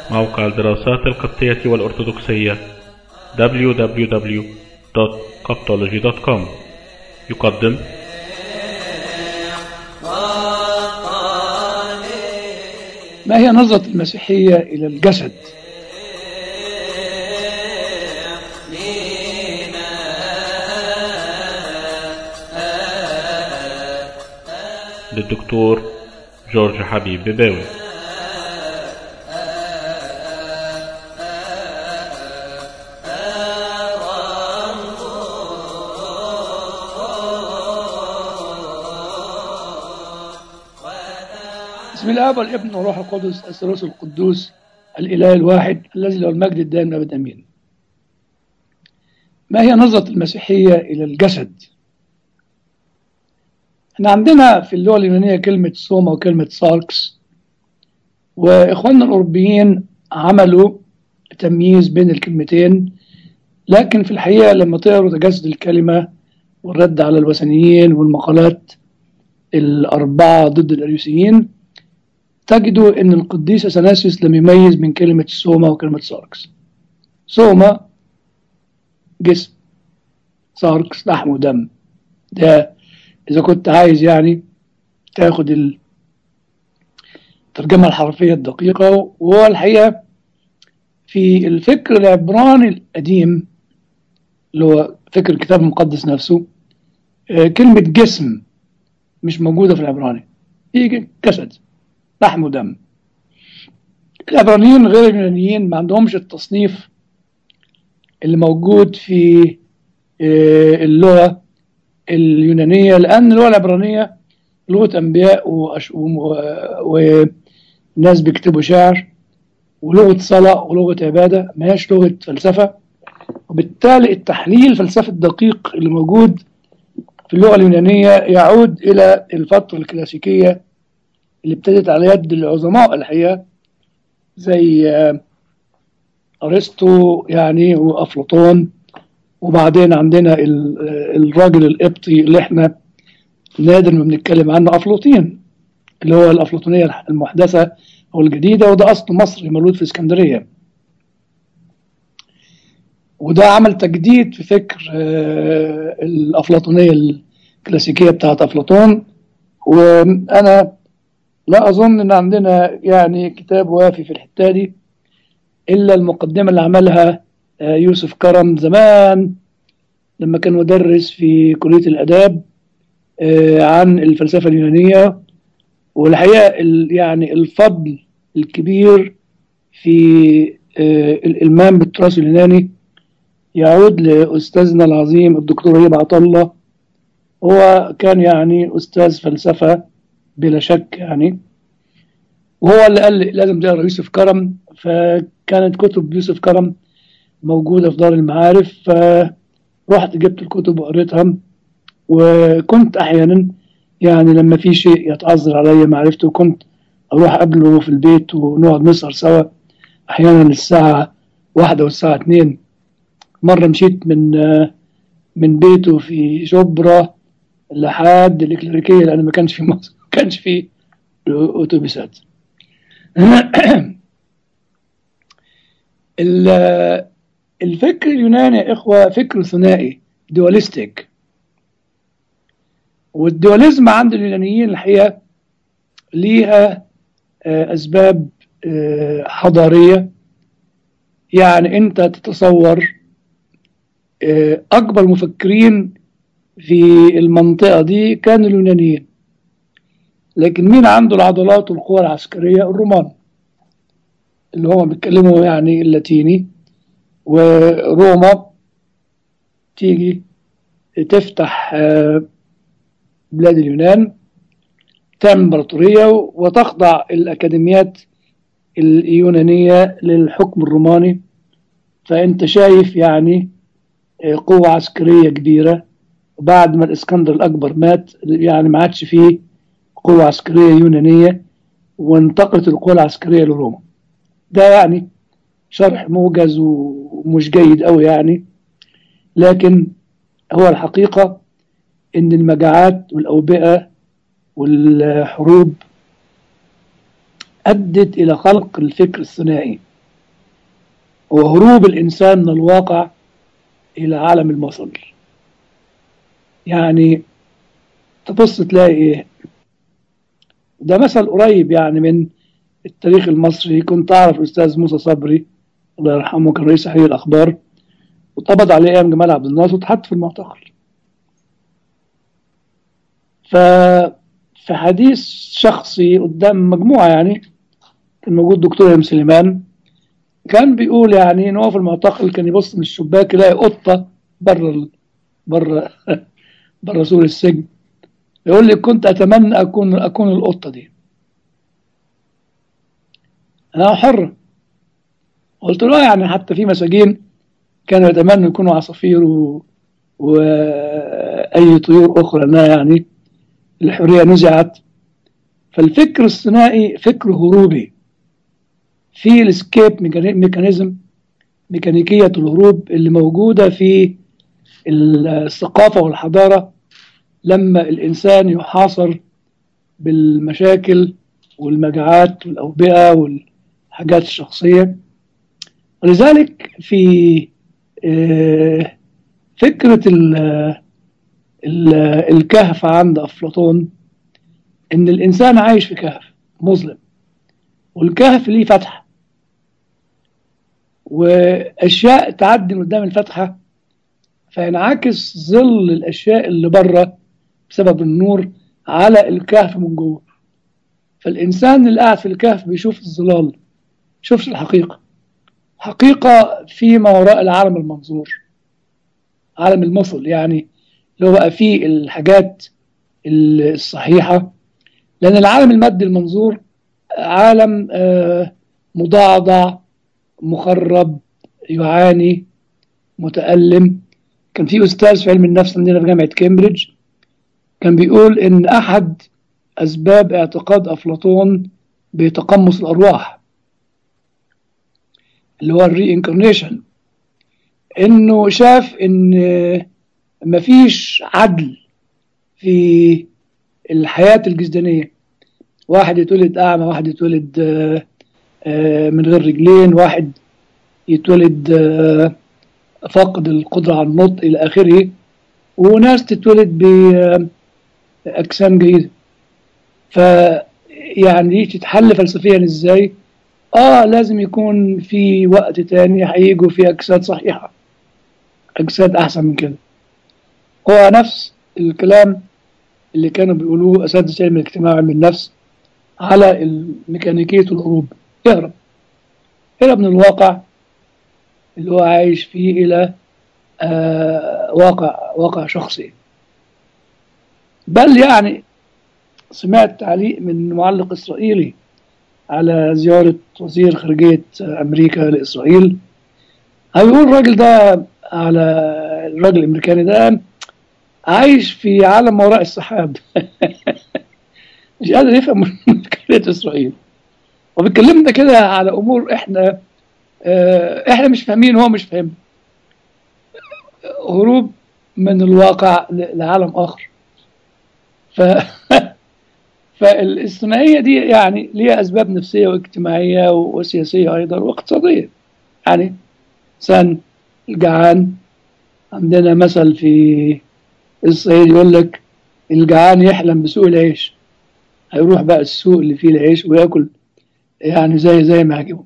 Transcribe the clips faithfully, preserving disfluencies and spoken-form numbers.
موقع الدراسات القبطية والأرثوذكسية دبليو دبليو دبليو دوت coptology دوت كوم يقدم ما هي نظرة المسيحية إلى الجسد؟ للدكتور جورج حبيب بباوي. بسم الله والابن والروح القدس الثالوث القدوس الإله الواحد الذي له المجد الدائم أبد أمين. ما هي نظرة المسيحية إلى الجسد؟ احنا عندنا في اللغة اليونانية كلمة سوما وكلمة ساركس، وإخواننا الأوروبيين عملوا تمييز بين الكلمتين، لكن في الحقيقة لما تقروا تجسد الكلمة والرد على الوثنيين والمقالات الأربعة ضد الأريوسيين تجدوا أن القديس أثناسيوس لم يميز بين كلمة سوما وكلمة ساركس. سوما جسم، ساركس لحم ودم. ده إذا كنت عايز يعني تاخد الترجمة الحرفية الدقيقة. وهو الحقيقة في الفكر العبراني القديم اللي هو فكر الكتاب المقدس نفسه، كلمة جسم مش موجودة في العبراني، هي جسد لحم ودم. العبرانيين غير اليونانيين ما عندهمش التصنيف اللي موجود في اللغة اليونانية، لأن اللغة العبرانية لغة أنبياء وأش... و... وناس بيكتبوا شعر ولغة صلاة ولغة عبادة، ما هيش لغة فلسفة. وبالتالي التحليل الفلسفي الدقيق اللي موجود في اللغة اليونانية يعود إلى الفترة الكلاسيكية اللي ابتدت على يد العظماء الحقيقة زي أرسطو يعني وأفلاطون، وبعدين عندنا الراجل القبطي اللي احنا نادر ما بنتكلم عنه أفلاطين، اللي هو الأفلاطونية المحدثة أو الجديدة، وده أصله مصري مولود في اسكندرية، وده عمل تجديد في فكر الأفلاطونية الكلاسيكية بتاعت أفلاطون. وأنا لا أظن أن عندنا يعني كتاب وافي في الحتة دي إلا المقدمة اللي عملها يوسف كرم زمان لما كان مدرس في كلية الآداب عن الفلسفة اليونانية. والحقيقة يعني الفضل الكبير في الإلمام بالتراث اليوناني يعود لأستاذنا العظيم الدكتور هيبة عطلة. هو كان يعني أستاذ فلسفة بلا شك يعني، وهو اللي قال لي لازم تقرا يوسف كرم. فكانت كتب يوسف كرم موجودة في دار المعارف، فرحت جبت الكتب وقريتها. وكنت أحيانا يعني لما في شيء يتعذر علي معرفته كنت أروح أقابله في البيت ونقعد نسهر سوا، أحيانا الساعة واحدة والساعة اتنين. مرة مشيت من من بيته في شبرا لحد الإكليريكية لأن ما كانش في مصر ما كانش في أوتوبيسات. الفكر اليوناني يا إخوة فكر ثنائي دواليستيك، والدواليزم عند اليونانيين الحقيقة ليها أسباب حضارية. يعني أنت تتصور أكبر مفكرين في المنطقة دي كانوا اليونانيين، لكن مين عنده العضلات والقوة العسكرية؟ الرومان اللي هم بيتكلموا يعني اللاتيني. وروما تيجي تفتح بلاد اليونان، تعمل امبراطورية وتخضع الأكاديميات اليونانية للحكم الروماني. فأنت شايف يعني قوة عسكرية كبيرة. وبعد ما الإسكندر الأكبر مات يعني ما عادش فيه قوة عسكرية يونانية وانتقلت القوة العسكرية لروما. ده يعني شرح موجز ومش جيد أوي يعني، لكن هو الحقيقة إن المجاعات والأوبئة والحروب أدت إلى خلق الفكر الثنائي هو هروب الإنسان من الواقع إلى عالم المثل. يعني تبص تلاقي إيه، ده مثل قريب يعني من التاريخ المصري. كنت أعرف الأستاذ موسى صبري الله يرحمه، كان رئيس تحرير الأخبار، واتقبض عليه أيام جمال عبد الناصر واتحط في المعتقل. ففي حديث شخصي قدام مجموعة يعني، كان موجود دكتور إمام سليمان، كان بيقول يعني إن هو في المعتقل كان يبص من الشباك يلاقي قطة بره بره بره سور السجن. يقول لي كنت أتمنى أكون أكون القطة دي، أنا حر. قلت له يعني حتى في مساجين كانوا يتمنوا يكونوا عصافير و... وأي طيور أخرى، أنها يعني الحرية نزعت. فالفكر الثنائي فكر هروبي، في الاسكيب ميكانيزم، ميكانيكية الهروب اللي موجودة في الثقافة والحضارة لما الإنسان يحاصر بالمشاكل والمجاعات والأوبئة والحاجات الشخصية. ولذلك في فكرة الكهف عند أفلاطون، إن الإنسان عايش في كهف مظلم، والكهف ليه فتحة، وأشياء تعدي قدام الفتحة فينعكس ظل الأشياء اللي بره بسبب النور على الكهف من جوه. فالإنسان اللي قاعد في الكهف بيشوف الظلال، يشوفش الحقيقة، حقيقة فيما وراء العالم المنظور، عالم المثل يعني، اللي هو بقى فيه الحاجات الصحيحة. لأن العالم المادي المنظور عالم مضعضع، مخرب، يعاني، متألم. كان في أستاذ في علم النفس عندنا في جامعة كامبريدج كان بيقول إن أحد أسباب اعتقاد أفلاطون بتقمص الأرواح اللي هو الري انكارنيشن، إنه شاف إن مفيش عدل في الحياة الجسدانية. واحد يتولد أعمى، واحد يتولد من غير رجلين، واحد يتولد فقد القدرة على النطق إلى آخره، وناس تتولد بأجسام جيدة. فيعني دي تتحل فلسفيا إزاي؟ آه لازم يكون في وقت تاني هيجوا في أجساد صحيحة، أجساد أحسن من كده. هو نفس الكلام اللي كانوا بيقولوه أساتذة علم الاجتماع وعلم النفس على ميكانيكية الهروب. يهرب يهرب من الواقع اللي هو عايش فيه إلى آه واقع واقع شخصي. بل يعني سمعت تعليق من معلق إسرائيلي على زيارة وزير خارجية أمريكا لإسرائيل، هيقول الراجل ده على الراجل الأمريكاني ده عايش في عالم وراء السحاب مش قادر يفهم مشكلة إسرائيل، وبيتكلمنا كده على أمور إحنا آه إحنا مش فاهمين وهو مش فاهم. هروب من الواقع لعالم آخر. ف فالثنائية دي يعني ليها أسباب نفسية واجتماعية وسياسية أيضا واقتصادية. يعني إنسان الجعان، عندنا مثل في الصعيد يقول لك الجعان يحلم بسوق العيش، هيروح بقى السوق اللي فيه العيش ويأكل يعني زي زي ما عجبه.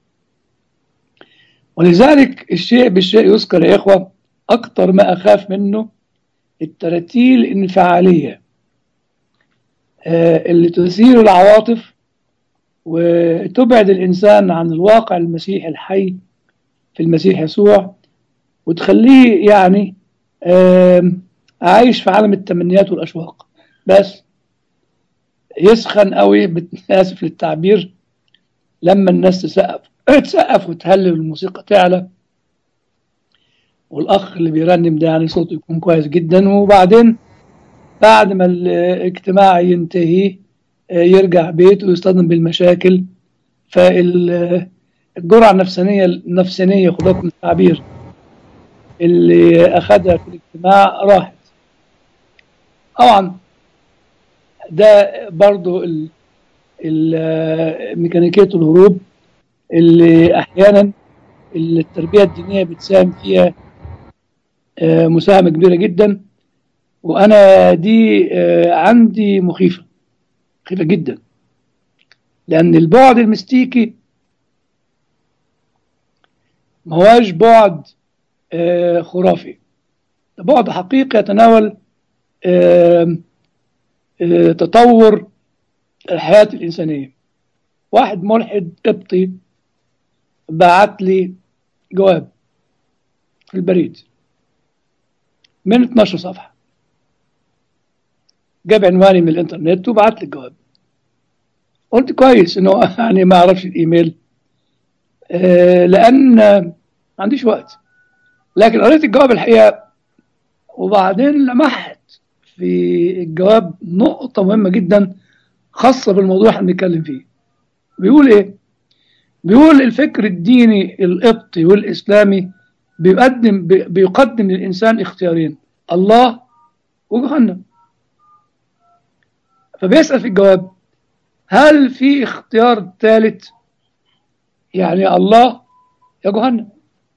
ولذلك الشيء بالشيء يذكر يا إخوة، أكتر ما أخاف منه التراتيل الانفعالية اللي تثير العواطف وتبعد الإنسان عن الواقع المسيحي الحي في المسيح يسوع، وتخليه يعني عايش في عالم التمنيات والأشواق بس. يسخن قوي، آسف للتعبير، لما الناس تسقف تسقف وتهلل والموسيقى تعلى، والأخ اللي بيرنم ده يعني صوته يكون كويس جدا، وبعدين بعد ما الاجتماع ينتهي يرجع بيته ويصطدم بالمشاكل. فالجرعة النفسانية النفسانية خد بالك من التعبير اللي أخذها في الاجتماع راحت. طبعا ده برضو ميكانيكية الهروب اللي أحيانا اللي التربية الدينية بتساهم فيها آه، مساهمة كبيرة جدا. وأنا دي آه، عندي مخيفة مخيفة جدا، لأن البعد المستيكي ما هواش بعد آه، خرافي، ده بعد حقيقي يتناول آه، آه، تطور الحياة الإنسانية. واحد ملحد قبطي بعت لي جواب في البريد من اتناشر صفحة، جاب عنواني من الإنترنت وبعت لي الجواب. قلت كويس إنه يعني ما أعرفش الإيميل آه، لأن ما عنديش وقت، لكن قريت الجواب الحقيقة. وبعدين لمحت في الجواب نقطة مهمة جدا خاصة بالموضوع اللي بنتكلم فيه. بيقول إيه؟ بيقول الفكر الديني القبطي والإسلامي بيقدم بيقدم للإنسان اختيارين، الله وجهنم. فبيسأل في الجواب هل في اختيار ثالث؟ يعني الله يا جهنم.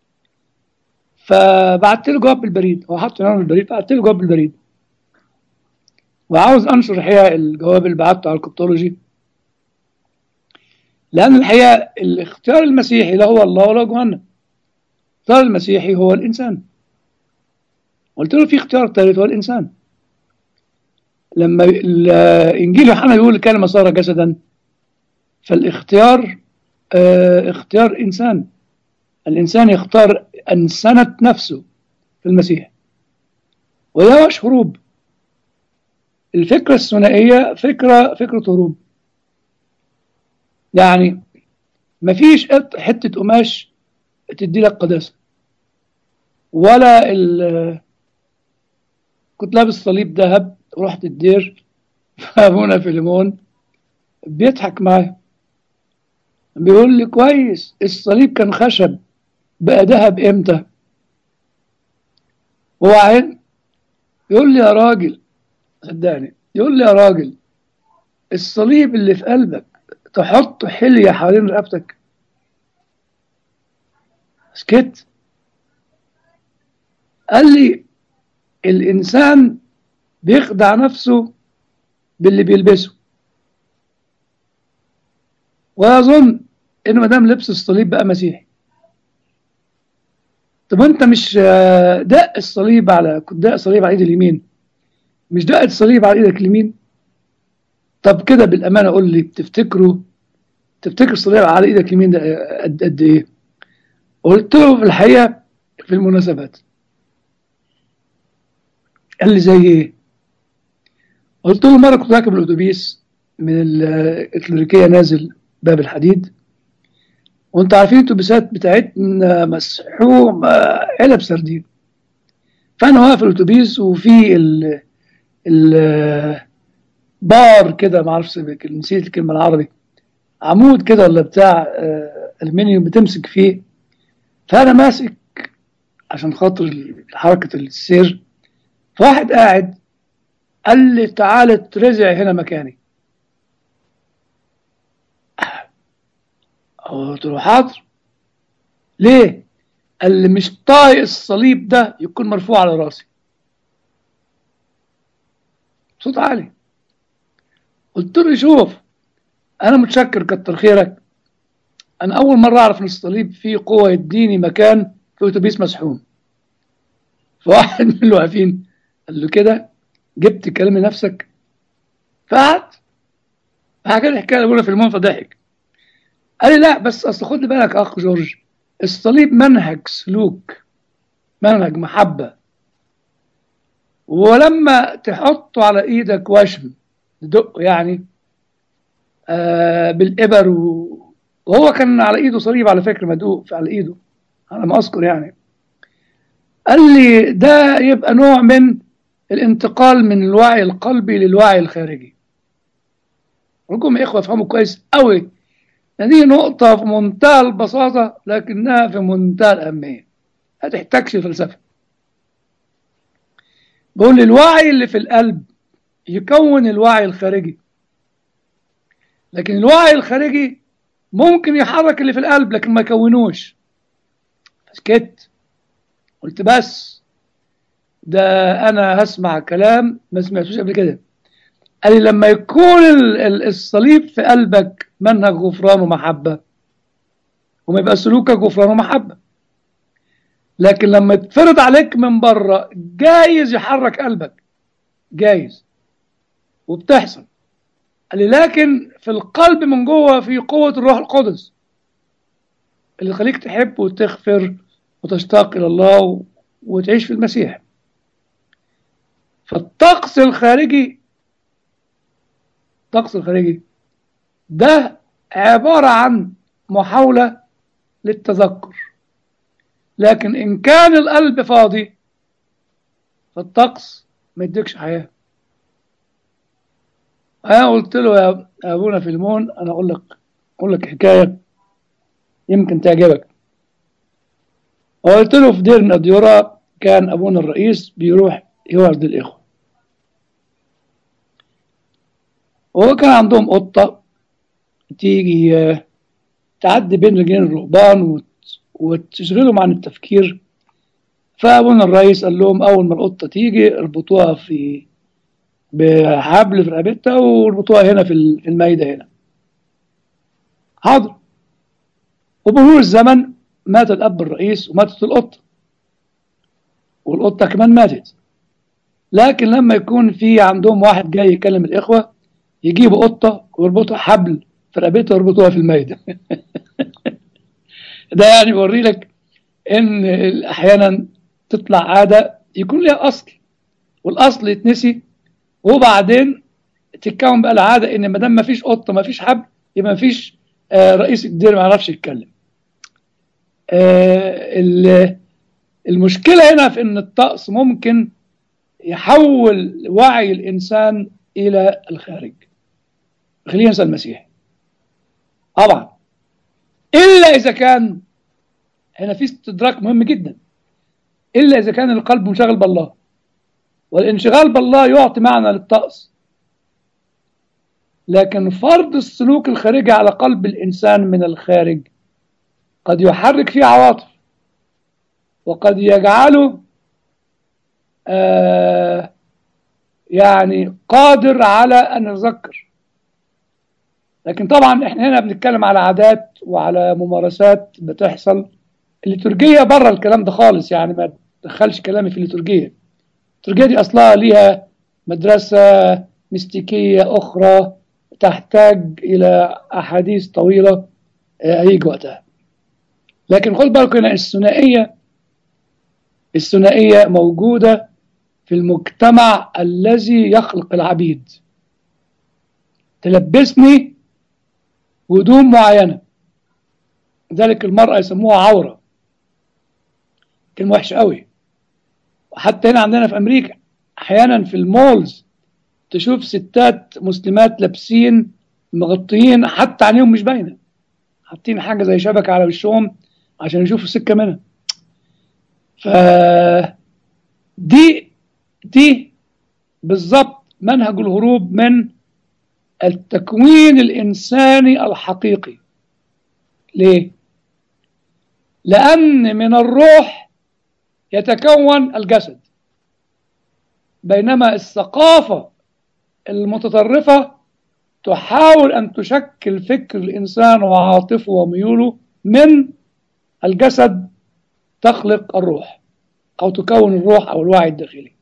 فبعت له جواب بالبريد، هو حط عنوان البريد، بعت له جواب بالبريد. وعاوز انشر الحقيقه الجواب اللي بعته على الكوبتولوجي، لان الحقيقه الاختيار المسيحي لا هو الله ولا جهنم. الاختيار المسيحي هو الانسان. قلت له في اختيار ثالث هو الانسان. لما الانجيل يوحنا بيقول الكلمه صار جسدا، فالاختيار اه اختيار انسان. الانسان يختار انسنه نفسه في المسيح، وده مش هروب. الفكره الثنائيه فكره فكره هروب. يعني مفيش حته قماش تدي لك قداسه، ولا ال كنت لابس صليب ذهب ورحت الدير، فابونا فيليمون بيضحك معايا بيقول لي كويس الصليب كان خشب بقى ذهب امتى؟ وبعدين يقول لي يا راجل، صدقني يقول لي يا راجل الصليب اللي في قلبك تحط حلية حوالين رقبتك. سكت. قال لي الإنسان بيخدع نفسه باللي بيلبسه، ويظن إنه ما دام لبس الصليب بقى مسيحي. طب أنت مش دق الصليب على كنت دق الصليب على إيد اليمين، مش دق الصليب على إيدك اليمين؟ طب كده بالأمانة قول لي بتفتكروا تفتكر الصليب على إيدك اليمين ده قد قد إيه؟ قلت له في الحقيقة في المناسبات. قال لي زي إيه؟ قلت له مرة كنت راكب الأتوبيس من الكليريكية نازل باب الحديد، وانتوا عارفين الأتوبيسات بتاعتنا مسحوم علب سردين. فأنا واقف الأتوبيس وفي ال ال بار كده، معرفش نسيت الكلمة العربي، عمود كده ولا بتاع ألمنيوم بتمسك فيه. فأنا ماسك عشان خاطر حركة السير. فواحد قاعد قال لي تعالى ترزع هنا مكاني. قلت له حاضر. ليه؟ قال لي مش طايق الصليب ده يكون مرفوع على راسي. صوت عالي. قلت له شوف انا متشكر كتر خيرك، انا اول مره اعرف ان الصليب فيه قوه يديني مكان في اتوبيس مسحوم. فواحد من اللي واقفين قال له كده جبت كلام لنفسك. فقعد حكى لي الحكايه الاولى في المون فضحك. قال لي لا بس اصل خد بالك اخ جورج، الصليب منهج سلوك، منهج محبه، ولما تحطه على ايدك وشم تدقه يعني آه بالإبر و... وهو كان على ايده صليب على فكره مدقوق على ايده على ما اذكر يعني. قال لي ده يبقى نوع من الانتقال من الوعي القلبي للوعي الخارجي. رجوم يا اخوه افهموا كويس قوي، دي نقطه في منتهى البساطه لكنها في منتهى الاهميه، ما تحتاجش فلسفه. بقول لي الوعي اللي في القلب يكون الوعي الخارجي، لكن الوعي الخارجي ممكن يحرك اللي في القلب لكن ما يكونوش. سكت، قلت بس ده أنا هسمع كلام ما سمعتوش قبل كده. قال لي لما يكون الصليب في قلبك منهج غفران ومحبة، وما يبقى سلوكك غفران ومحبة، لكن لما يتفرض عليك من بره جايز يحرك قلبك، جايز وبتحصل. قال لي لكن في القلب من جوه في قوة الروح القدس اللي يخليك تحب وتغفر وتشتاق إلى الله وتعيش في المسيح. فالطقس الخارجي، الطقس الخارجي ده عبارة عن محاولة للتذكر، لكن إن كان القلب فاضي فالطقس ما يديكش حياة. أنا قلت له يا أبونا فيلمون، أنا أقول لك أقول لك حكاية يمكن تعجبك. وقلت له في دير من الديورة كان أبونا الرئيس بيروح يوعد الإخوة، وهو كان عندهم قطة تيجي تعدي بين رجلين الرهبان وتشغلهم عن التفكير. فأبونا الرئيس قال لهم أول ما القطة تيجي اربطوها في بحبل في رقبتها واربطوها هنا في المايدة هنا. حاضر. وبمرور الزمن مات الأب الرئيس وماتت القطة، والقطة كمان ماتت. لكن لما يكون في عندهم واحد جاي يكلم الإخوة يجيبوا قطة ويربطوا حبل في رقبتها ويربطوها في المايدة. ده يعني بوري لك إن أحيانا تطلع عادة يكون لها أصل، والأصل يتنسي، وبعدين تتكون بقى العادة إن ما دام ما فيش قطة ما فيش حبل يبقى ما فيش آه رئيس الدير ما يعرفش يتكلم. آه المشكلة هنا في إن الطقس ممكن يحول وعي الإنسان إلى الخارج، خليه ينسى المسيح طبعا، إلا إذا كان هنا في استدراك مهم جدا، إلا إذا كان القلب منشغل بالله، والانشغال بالله يعطي معنى للطقس. لكن فرض السلوك الخارجي على قلب الإنسان من الخارج قد يحرك فيه عواطف، وقد يجعله آه يعني قادر على أن يتذكر. لكن طبعا احنا هنا بنتكلم على عادات وعلى ممارسات بتحصل. الليتورجية بره الكلام ده خالص، يعني ما تدخلش كلامي في الليتورجية. الليتورجية دي أصلها ليها مدرسة ميستيكية أخرى تحتاج إلى أحاديث طويلة هيجي وقتها. لكن خد بالك هنا الثنائية الثنائية موجودة في المجتمع الذي يخلق العبيد. تلبسني هدوم معينة، ذلك المرأة يسموها عورة، كلمة وحشة قوي. وحتى هنا عندنا في أمريكا أحيانا في المولز تشوف ستات مسلمات لابسين مغطيين حتى عينيهم مش باينة، حاطين حاجة زي شبكة على وشهم عشان يشوفوا السكة منها. ف دي دي بالضبط منهج الهروب من التكوين الإنساني الحقيقي. ليه؟ لأن من الروح يتكون الجسد، بينما الثقافة المتطرفة تحاول أن تشكل فكر الإنسان وعاطفه وميوله من الجسد، تخلق الروح أو تكون الروح أو الوعي الداخلي.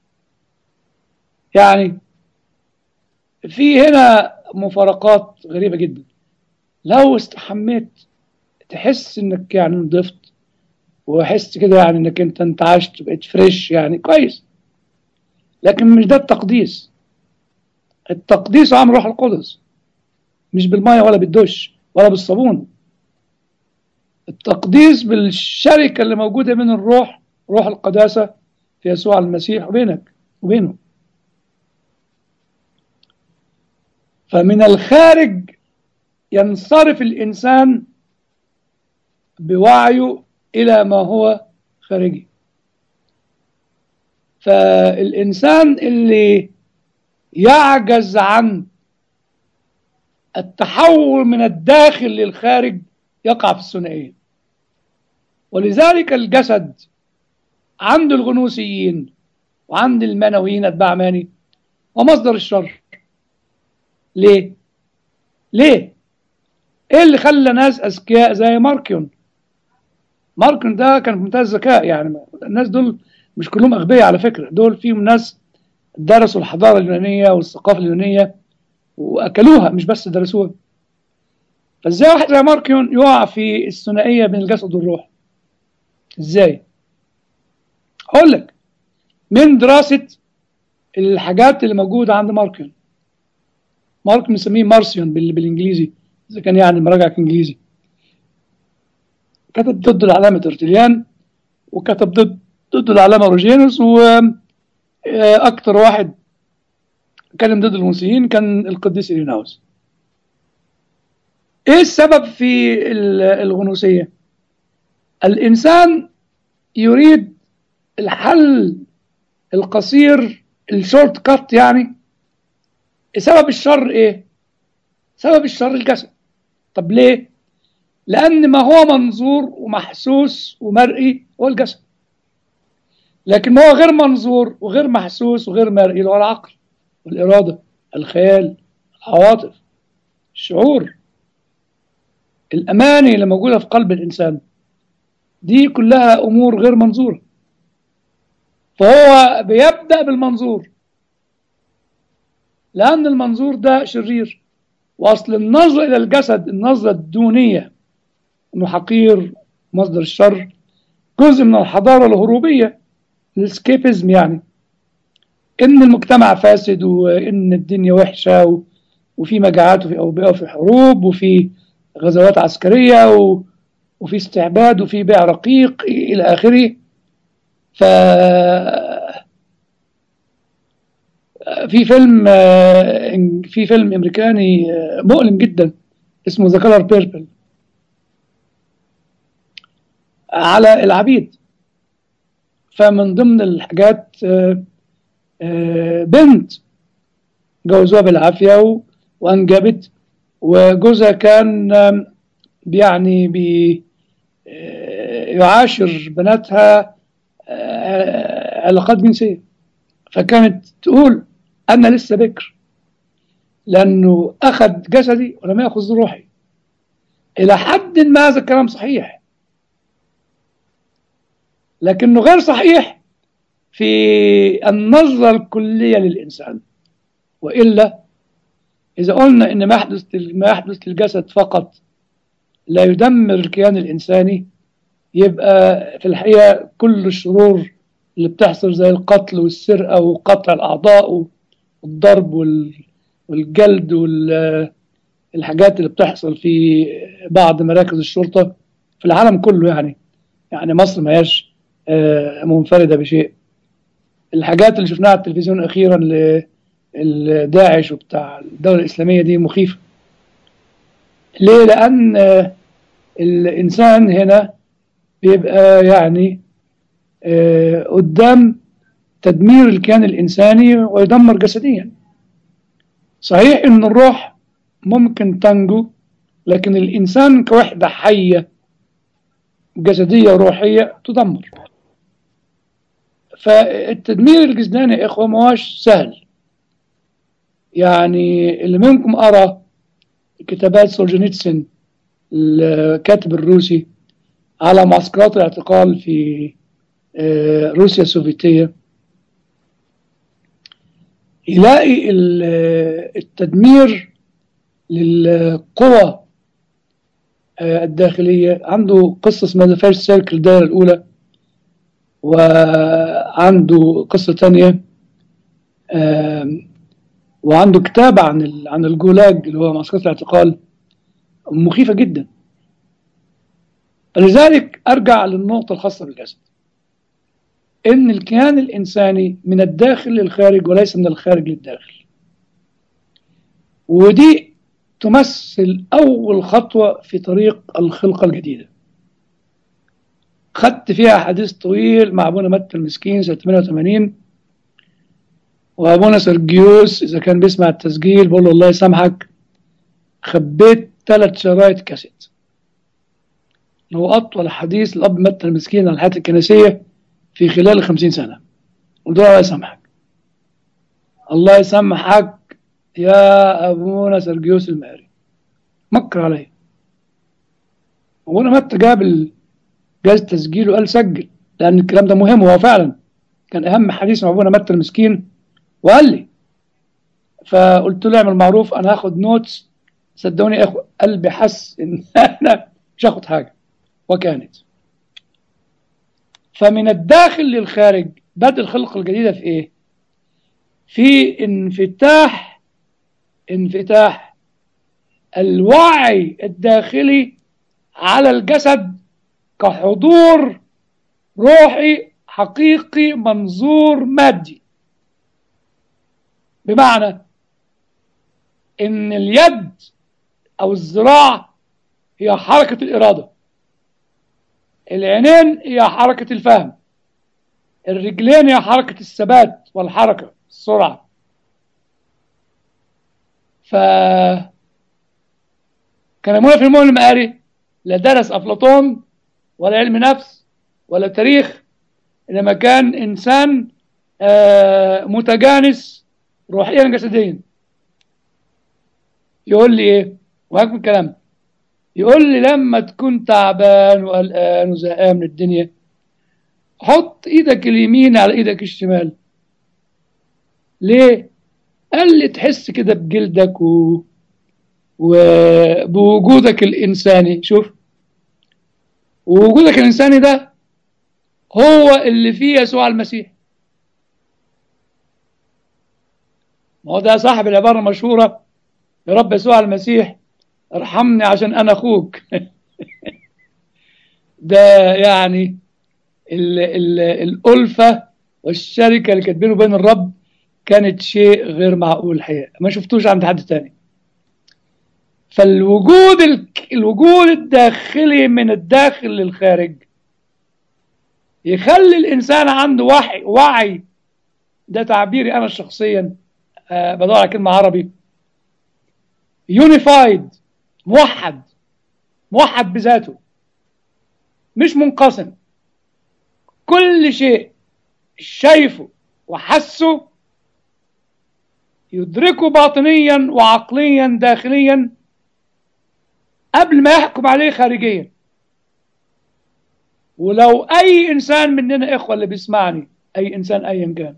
يعني في هنا مفارقات غريبة جدا. لو استحميت تحس انك يعني نضفت، وحس كده يعني انك انت انتعشت وبقيت فريش، يعني كويس. لكن مش ده التقديس. التقديس عن روح القدس، مش بالمية ولا بالدش ولا بالصابون. التقديس بالشركة اللي موجودة من الروح، روح القداسة في يسوع المسيح وبينك وبينه. فمن الخارج ينصرف الإنسان بوعيه إلى ما هو خارجي. فالإنسان اللي يعجز عن التحول من الداخل للخارج يقع في الثنائية. ولذلك الجسد عند الغنوصيين وعند المنويين اتباع ماني ومصدر الشر. ليه؟ ليه؟ ايه اللي خلى ناس اذكياء زي ماركيون؟ ماركيون ده كان في منتهى الذكاء، يعني الناس دول مش كلهم اغبياء على فكره، دول فيهم ناس درسوا الحضاره اليونانيه والثقافه اليونانيه واكلوها مش بس درسوها. فازاي واحد زي ماركيون يقع في الثنائيه بين الجسد والروح؟ ازاي؟ اقول لك من دراسه الحاجات اللي موجوده عند ماركيون. ماركيون بنسميه مارسيون بالانجليزي اذا كان يعني مراجعك انجليزي. كتب ضد العلامه ترتليان وكتب ضد ضد العلامه اوريجينوس، واكثر واحد اتكلم ضد المسيحيين كان القديس إيريناوس. ايه السبب في الغنوصيه؟ الانسان يريد الحل القصير، الشورت كات يعني. سبب الشر ايه؟ سبب الشر الجسد. طب ليه؟ لان ما هو منظور ومحسوس ومرئي هو الجسد، لكن ما هو غير منظور وغير محسوس وغير مرئي اللي هو العقل والاراده، الخيال، العواطف، الشعور، الاماني اللي موجوده في قلب الانسان. دي كلها امور غير منظوره، فهو بيبدا بالمنظور لان المنظور ده شرير. واصل النظره الى الجسد، النظره الدونيه انه حقير، مصدر الشر، جزء من الحضاره الهروبيه، الاسكيبيزم، يعني ان المجتمع فاسد وان الدنيا وحشه و... وفي مجاعات وفي اوبئه وفي حروب وفي غزوات عسكريه و... وفي استعباد وفي بيع رقيق الى اخره. ف في فيلم في فيلم امريكاني مؤلم جدا اسمه ذا كولر بيربل على العبيد. فمن ضمن الحاجات بنت جوزوها بالعافيه وانجبت، وجوزها كان يعني بي يعاشر بناتها علاقات جنسيه. فكانت تقول انا لسه بكر لانه اخذ جسدي ولم ياخذ روحي. الى حد ما هذا الكلام صحيح، لكنه غير صحيح في النظره الكليه للانسان. والا اذا قلنا ان ما يحدث ما يحدث للجسد فقط لا يدمر الكيان الانساني، يبقى في الحقيقه كل الشرور اللي بتحصل زي القتل والسرقه وقطع الاعضاء والضرب والجلد والحاجات اللي بتحصل في بعض مراكز الشرطه في العالم كله، يعني يعني مصر ما هياش منفرده بشيء. الحاجات اللي شفناها على التلفزيون اخيرا لداعش وبتاع الدوله الاسلاميه دي مخيفه. ليه؟ لان الانسان هنا بيبقى يعني قدام تدمير الكيان الانساني ويدمر جسديا. صحيح ان الروح ممكن تنجو، لكن الانسان كوحده حيه جسديه وروحيه تدمر. فالتدمير الجسداني يا اخوه ما هوش سهل. يعني اللي منكم قرا كتابات سولجينيتسين الكاتب الروسي على معسكرات الاعتقال في روسيا السوفيتية، يلاقي التدمير للقوى الداخلية. عنده قصة اسمها ذا فيرست سيركل، الدائرة الأولى، وعنده قصة تانية، وعنده كتاب عن عن الجولاج اللي هو معسكرات الاعتقال، مخيفة جدا. فلذلك أرجع للنقطة الخاصة بالجسد، إن الكيان الإنساني من الداخل للخارج وليس من الخارج للداخل. ودي تمثل أول خطوة في طريق الخلقة الجديدة. خدت فيها حديث طويل مع أبونا متى المسكين سنة ثمانية وثمانين، وأبونا سرجيوس إذا كان بيسمع التسجيل بقول له الله يسامحك، خبيت ثلاث شرايط كاسيت. هو أطول حديث الأب متى المسكين عن الحياة الكنسية في خلال خمسين سنة. ودول الله يسامحك، الله يسامحك يا أبونا سرجيوس المهري، مكر علي. وأنا متى جاب جهاز تسجيل وقال سجل، لأن الكلام ده مهم، وهو فعلا كان أهم حديث مع أبونا متى المسكين. وقال لي، فقلت له اعمل معروف أنا هاخد نوتس. صدقوني يا إخوة قلبي حس إن أنا مش هاخد حاجة، وكانت. فمن الداخل للخارج بدء الخلقة الجديدة في إيه؟ في انفتاح انفتاح الوعي الداخلي على الجسد كحضور روحي حقيقي منظور مادي. بمعنى ان اليد او الذراع هي حركة الإرادة، العينين هي حركة الفهم، الرجلين هي حركة الثبات والحركة السرعة. ف كان أبونا في المؤمن المقاري لا درس أفلاطون ولا علم نفس ولا تاريخ، إنما كان إنسان متجانس روحيا جسديا. يقول لي إيه وهكذا الكلام، يقول لي لما تكون تعبان وقلقان وزهقان من الدنيا، حط إيدك اليمين على إيدك الشمال. ليه؟ قال لي تحس كده بجلدك و... وبوجودك الإنساني. شوف، ووجودك الإنساني ده هو اللي فيه يسوع المسيح. ما هو ده صاحب العبارة المشهورة، يا رب يسوع المسيح ارحمني عشان أنا أخوك. ده يعني ال ال الألفة والشركة اللي كانت بينه وبين الرب كانت شيء غير معقول الحقيقة، ما شفتوش عند حد تاني. فالوجود الوجود الداخلي من الداخل للخارج يخلي الإنسان عنده وعي وعي ده تعبيري أنا شخصيا، أه بدور على كلمة عربي، يونيفايد، موحد موحد بذاته، مش منقسم. كل شيء شايفه وحسه يدركه باطنيا وعقليا داخليا قبل ما يحكم عليه خارجيا. ولو أي إنسان مننا إخوة اللي بيسمعني، أي إنسان أيا كان،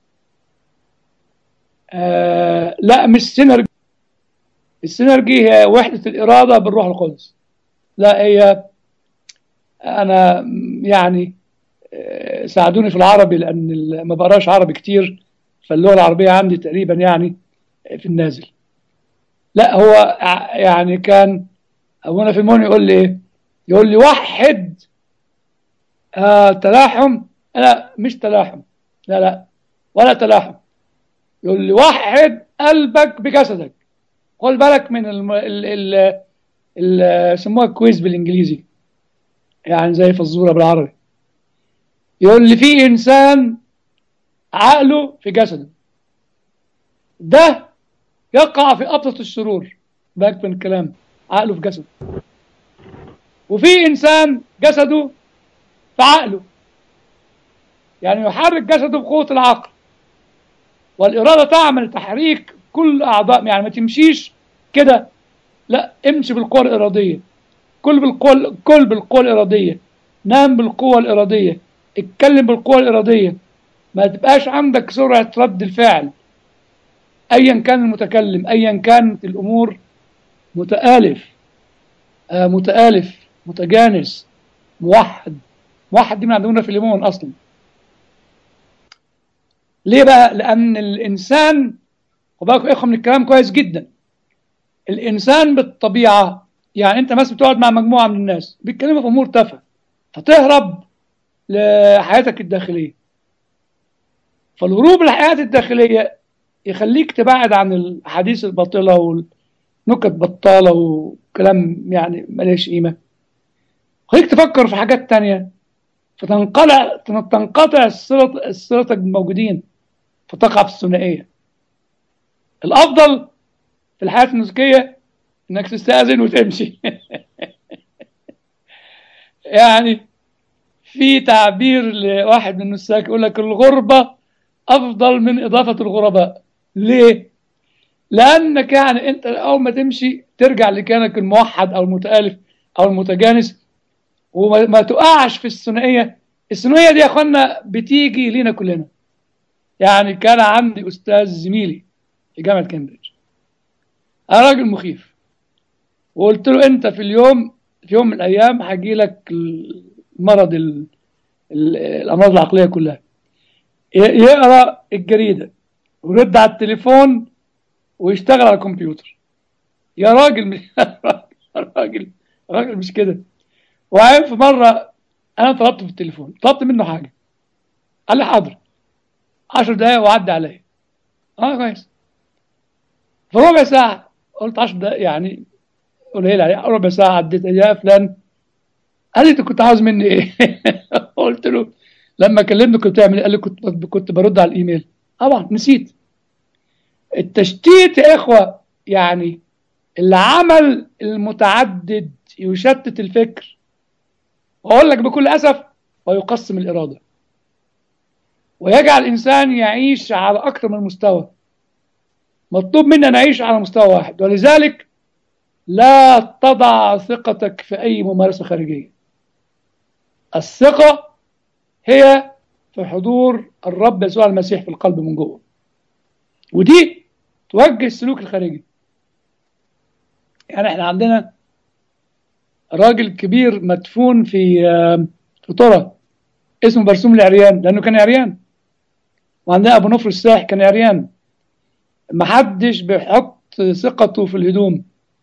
آه لا مش سينرجي، السينرجي هي وحدة الإرادة بالروح القدس. لا، هي أنا يعني آه ساعدوني في العربي لأن ما بقراش عربي كتير، فاللغة العربية عندي تقريبا يعني في النازل. لا هو يعني كان أبونا في المون يقول لي إيه؟ يقول لي وحد آه تلاحم. لا مش تلاحم، لا لا ولا تلاحم. يقول لي وحد قلبك بجسدك. خد بالك من الم... ال ال ال سموها كويز بالانجليزي، يعني زي فزوره بالعربي. يقول لي في انسان عقله في جسده، ده يقع في ابسط الشرور. بالك من الكلام، عقله في جسده. وفي انسان جسده في عقله، يعني يحرك جسده بقوه العقل، والاراده تعمل تحريك كل اعضاء، يعني ما تمشيش كده، لا امشي بالقوه الاراديه، كل بالقوه كل بالقوه الاراديه، نام بالقوه الاراديه، اتكلم بالقوه الاراديه. ما تبقاش عندك سرعه رد الفعل ايا كان المتكلم، ايا كانت الامور. متآلف آه متآلف متجانس موحد. موحد دي من عندنا في الليمون اصلا. ليه بقى؟ لان الانسان، خد بالكم يا اخوه من الكلام كويس جدا، الانسان بالطبيعه، يعني انت مثلا بتقعد مع مجموعه من الناس بيتكلموا في امور تافهه فتهرب لحياتك الداخليه. فالهروب للحياه الداخليه يخليك تبعد عن الحديث الباطله والنكت بطاله وكلام يعني ملهاش قيمه، خليك تفكر في حاجات تانية، فتنقلع تنقطع الصله الصله الموجودين، فتقع في الثنائيه. الافضل في الحياه النسكيه انك تستاذن وتمشي. يعني في تعبير لواحد من النساك يقول لك الغربة أفضل من إضافة الغرباء. ليه؟ لأنك يعني أنت أول ما تمشي ترجع لكيانك الموحد أو المتآلف أو المتجانس، وما تقعش في الثنائية. الثنائية دي يا أخوانا بتيجي لينا كلنا. يعني كان عندي أستاذ زميلي في جامعة كامبريدج، أنا راجل مخيف، وقلت له أنت في اليوم في يوم من الأيام هيجي لك المرض ال... ال... الأمراض العقلية كلها. يقرأ الجريدة ويرد على التليفون ويشتغل على الكمبيوتر. يا راجل مش راجل راجل مش كده. وعين في مرة أنا طلبت في التليفون، طلبت منه حاجة، قال لي حاضر. عشر دقايق وعدى عليا. اه كويس. في ربع ساعة قلت عشر دقايق يعني قليل عليه، ربع ساعة عديت يا فلان. قال لي انت كنت عاوز مني ايه؟ قلت له لما كلمني كنت بتعمل ايه؟ قال لي كنت كنت برد على الايميل. طبعا نسيت. التشتيت يا اخوة يعني العمل المتعدد يشتت الفكر، واقول لك بكل اسف ويقسم الاراده، ويجعل الانسان يعيش على اكثر من مستوى. مطلوب منا نعيش على مستوى واحد، ولذلك لا تضع ثقتك في اي ممارسه خارجيه. الثقه هي في حضور الرب يسوع المسيح في القلب من جوه، ودي توجه السلوك الخارجي. يعني احنا عندنا راجل كبير مدفون في في ترى اسمه برسوم العريان لانه كان عريان، وعندنا ابو نفر الساح كان عريان. محدش بيحط ثقته في الهدوم،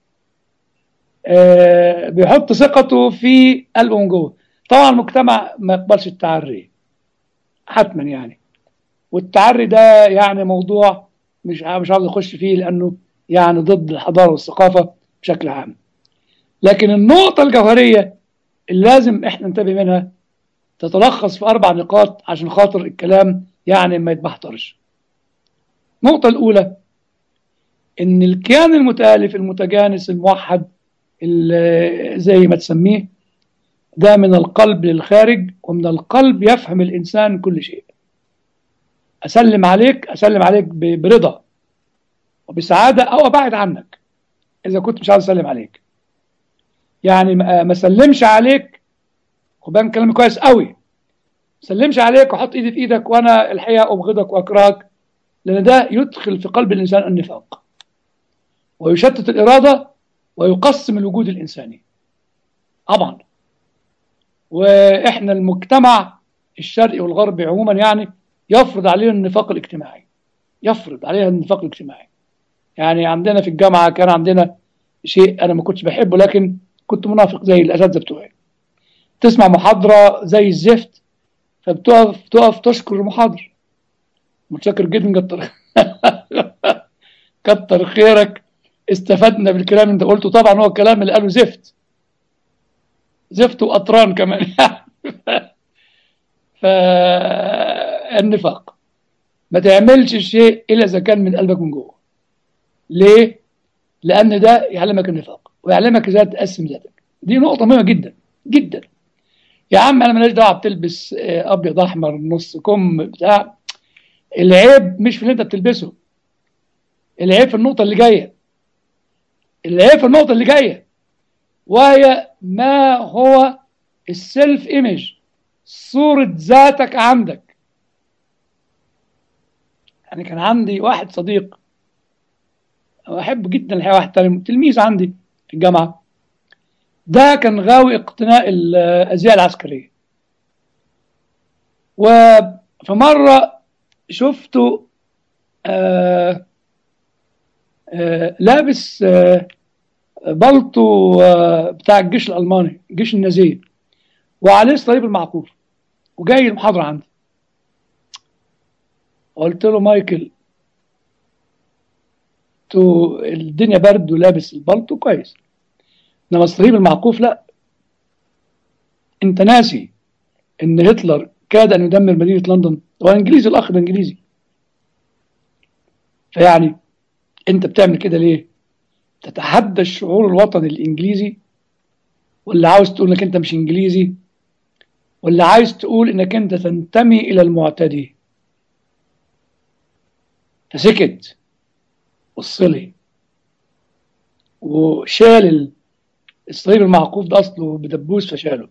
آه بيحط ثقته في قلبه من جوه. طبعا المجتمع ما يقبلش التعري حتما يعني، والتعري ده يعني موضوع مش مش عاوز اخش فيه لانه يعني ضد الحضاره والثقافه بشكل عام. لكن النقطه الجوهريه اللي لازم احنا ننتبه منها تتلخص في اربع نقاط عشان خاطر الكلام يعني ما يتبحترش. النقطه الاولى ان الكيان المتآلف المتجانس الموحد زي ما تسميه ده من القلب للخارج، ومن القلب يفهم الإنسان كل شيء. أسلم عليك أسلم عليك برضا وبسعادة أو أبعد عنك إذا كنت مش عاوز أسلم عليك. يعني ما أسلمش عليك وبان كلامي كويس قوي، ما أسلمش عليك وأحط إيدي في إيدك وأنا الحقيقة أبغضك وأكرهك، لأن ده يدخل في قلب الإنسان النفاق ويشتت الإرادة ويقسم الوجود الإنساني طبعا. وإحنا المجتمع الشرقي والغربي عموما يعني يفرض علينا النفاق الاجتماعي، يفرض علينا النفاق الاجتماعي. يعني عندنا في الجامعة كان عندنا شيء أنا ما كنتش بحبه لكن كنت منافق زي الأساتذة بتوعي. تسمع محاضرة زي الزفت فبتقف تقف تشكر المحاضر، متشكر جدا كتر كتر خيرك استفدنا بالكلام اللي انت قلته. طبعا هو الكلام اللي قاله زفت زفت وقطران كمان فالنفاق ما تعملش شيء إلا إذا كان من قلبك من جوه. ليه؟ لأن ده يعلمك النفاق ويعلمك إزاي تقسم ذاتك. دي نقطة مهمة جدا جدا. يا عم أنا ماليش دعوة بتلبس أبيض أحمر نص كم بتاع، العيب مش في اللي أنت بتلبسه، العيب في النقطة اللي جاية، العيب في النقطة اللي جاية وهي ما هو السيلف ايمج، صورة ذاتك عندك. يعني كان عندي واحد صديق أحب جدا الحقيقة، واحد تاني تلميذ عندي في الجامعة، ده كان غاوي اقتناء الأزياء العسكرية. وفي مرة شفته آآ آآ لابس آآ بلطو آآ بتاع الجيش الألماني الجيش النازي وعليه صليب المعقوف وجاي المحاضرة عندي. قلت له مايكل تو الدنيا برد ولابس البلطو كويس، انما الصليب المعقوف لا. انت ناسي ان هتلر كاد ان يدمر مدينة لندن؟ هو انجليزي الاخ ده انجليزي. فيعني انت بتعمل كده ليه؟ تتحدى الشعور الوطني الانجليزي ولا عاوز تقول انك انت مش انجليزي، ولا عايز تقول انك انت تنتمي الى المعتدي؟ فسكت، بص لي، وشال الصليب المعقوف ده اصله بدبوس فشاله.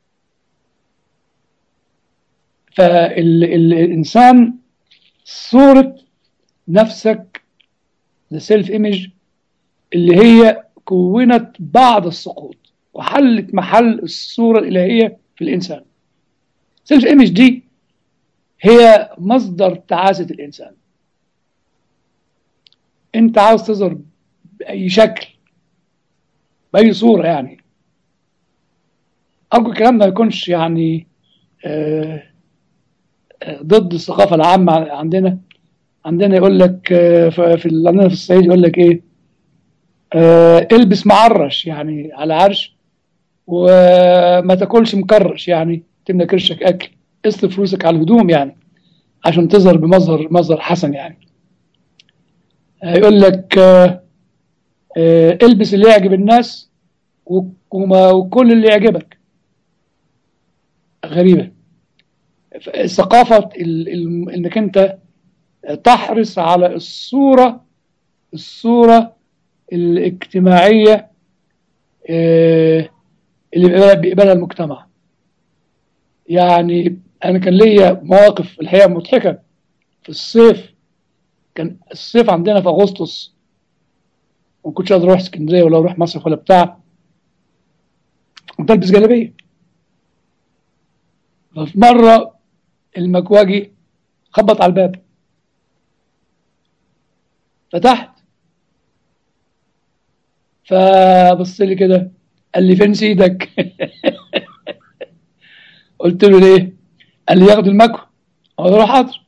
فالانسان صورة نفسك، the self image، اللي هي كونت بعد السقوط وحلت محل الصورة الإلهية في الإنسان. self image دي هي مصدر تعاسة الإنسان. أنت عاوز تظهر بأي شكل، بأي صورة يعني. أرجو الكلام ما يكونش يعني آه، آه، ضد الثقافة العامة عندنا. عندنا يقول لك آه، في ال- عندنا في الصعيد يقول لك إيه، آه، البس معرش يعني على عرش، وما تاكلش مكرش يعني تملى كرشك اكل، اصرف فلوسك على الهدوم يعني عشان تظهر بمظهر مظهر حسن يعني. آه، يقول لك آه، آه، البس اللي يعجب الناس و- وما وكل اللي يعجبك. غريبة الثقافة ال- ال- انك انت تحرص على الصورة الصورة الاجتماعية آه، اللي بيقبلها بيقبلها المجتمع. يعني انا كان ليا مواقف الحقيقة مضحكة في الصيف. كان الصيف عندنا في اغسطس، وما كنتش قادر اروح اسكندريه ولا اروح مصيف ولا بتاع، كنت البس جلابيه. ففي مره المكواجي خبط على الباب، فتحت، فبص لي كده، قال لي فين سيدك؟ قلت له ليه؟ قال لي ياخد المكوى. قلت له حاضر،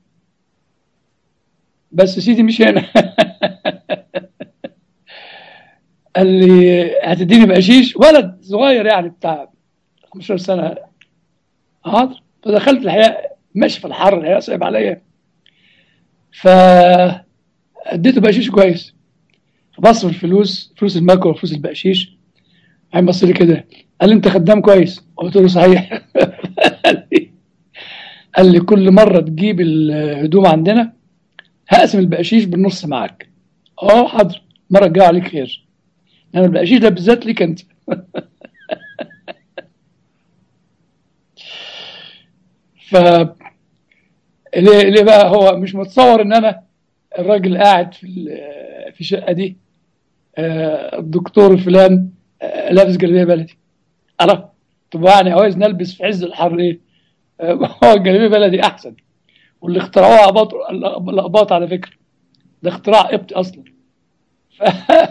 بس سيدي مش هنا. قال لي هتديني بقشيش؟ ولد صغير يعني بتاع خمستاشر سنه. حاضر. فدخلت الحقيقه ماشي في الحر، الحقيقه صعب عليا، فاديته بقشيش كويس. فبصرف الفلوس، فلوس المكوى وفلوس البقشيش. قام بص لي كده، قال لي انت خدام كويس. قلت له صحيح. قال لي قال لي كل مره تجيب الهدوم عندنا هقسم البقشيش بالنص معاك. اه حاضر، المره الجايه عليك خير، انا البقشيش ده بالذات ليك انت. ف ليه ليه بقى هو مش متصور ان انا الراجل قاعد في ال- في الشقه دي آه، الدكتور فلان آه، لابس جلابيه بلدي. انا طب يعني عاوز نلبس في عز الحر ايه؟ آه، هو الجلابيه بلدي احسن. واللي اخترعوها اباط الاباط على فكره، ده اختراع قبطي اصلا. ف...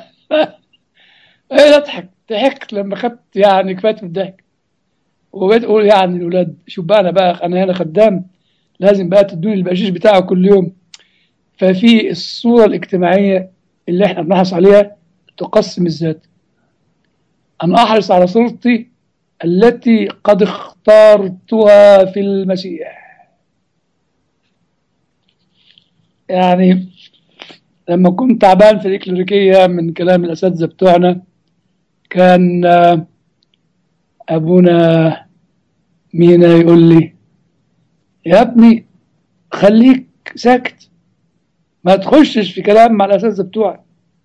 ايه اضحك، ضحكت لما خدت يعني كفايه من الضحك. وبقيت اقول يعني الاولاد شوف بقى، انا بقى انا هنا خدام، لازم بقى تدوني البقشيش بتاعه كل يوم. ففي الصوره الاجتماعيه اللي احنا بنحرص عليها تقسم الذات. انا احرص على صورتي التي قد اخترتها في المسيح. يعني لما كنت تعبان في الإكليريكية من كلام الأساتذة بتوعنا، كان آه، أبونا مينا يقول لي يا ابني خليك ساكت، ما تخشش في كلام مع الأساتذة بتوعك،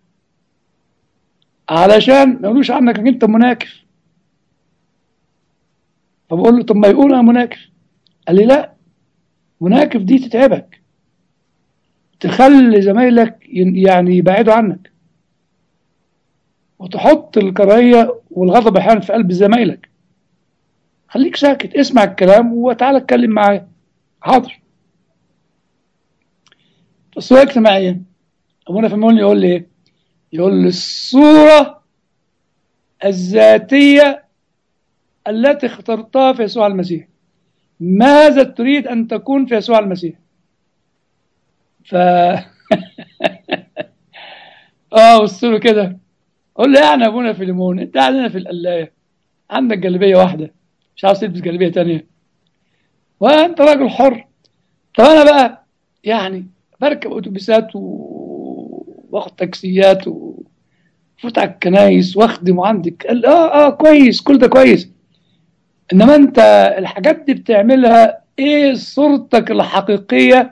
علشان ما يقولوش عنك انك انت مناكف. فبقول له طب ما يقول انا مناكف. قال لي لا، مناكف دي تتعبك، تخلي زمايلك ين- يعني يبعدوا عنك، وتحط الكراهية والغضب احيانا في قلب زمايلك. خليك ساكت، اسمع الكلام وتعالى اتكلم معايا. حاضر. الصورة الاجتماعية، ابونا فهموني يقول لي ايه؟ يقول لي الصورة الذاتية التي اخترتها في يسوع المسيح. ماذا تريد ان تكون في يسوع المسيح؟ ف اه بص له كده، قول له يعني يا ابونا فيليمون انت قاعد هنا في القلايه، عندك جلابيه واحده، مش عاوز تلبس جلابيه تانية، وانت راجل حر. طب انا بقى يعني بركب اتوبيسات و- واخد تاكسيات و... فوت على الكنايس واخدم وعندك، قال اه اه كويس، كل ده كويس، انما انت الحاجات دي بتعملها ايه صورتك الحقيقية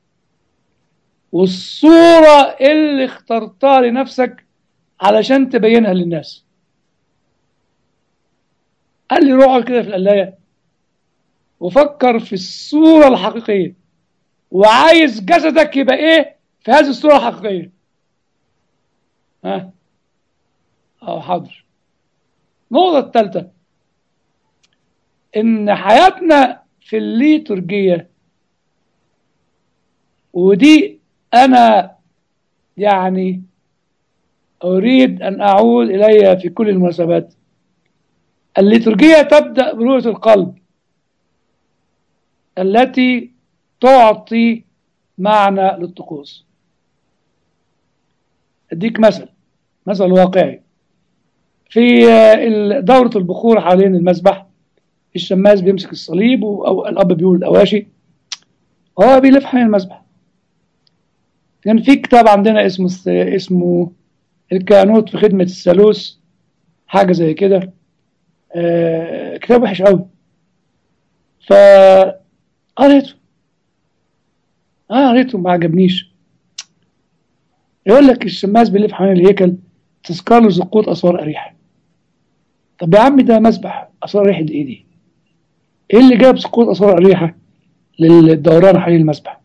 والصورة اللي اخترتها لنفسك علشان تبينها للناس؟ قال لي روح اقعد كده في القلاية وفكر في الصورة الحقيقية، وعايز جسدك يبقى ايه في هذه الصورة الحقيقية. ها اه حاضر. النقطة الثالثة، ان حياتنا في الليتورجية، ودي انا يعني اريد ان اعود اليها في كل المناسبات، الليتورجية تبدأ برؤية القلب التي تعطي معنى للطقوس. اديك مثل مثل واقعي. في دورة البخور حوالين المذبح، الشماس بيمسك الصليب او الاب بيقول الاواشي، هو بيلف حوالين المذبح. كان في كتاب عندنا اسمه اسمه الكهنوت في خدمة الثالوث، حاجة زي كده، آه كتاب وحش قوي. فقريته اه قريته ما عجبنيش. يقول لك الشماس بيلف حوالين الهيكل تذكار له سقوط اسوار اريحه. طب يا عم ده مسبح، اسوار اريحه دي ايه دي؟ ايه اللي جاب سقوط اسوار اريحه للدوران حوالين المسبح؟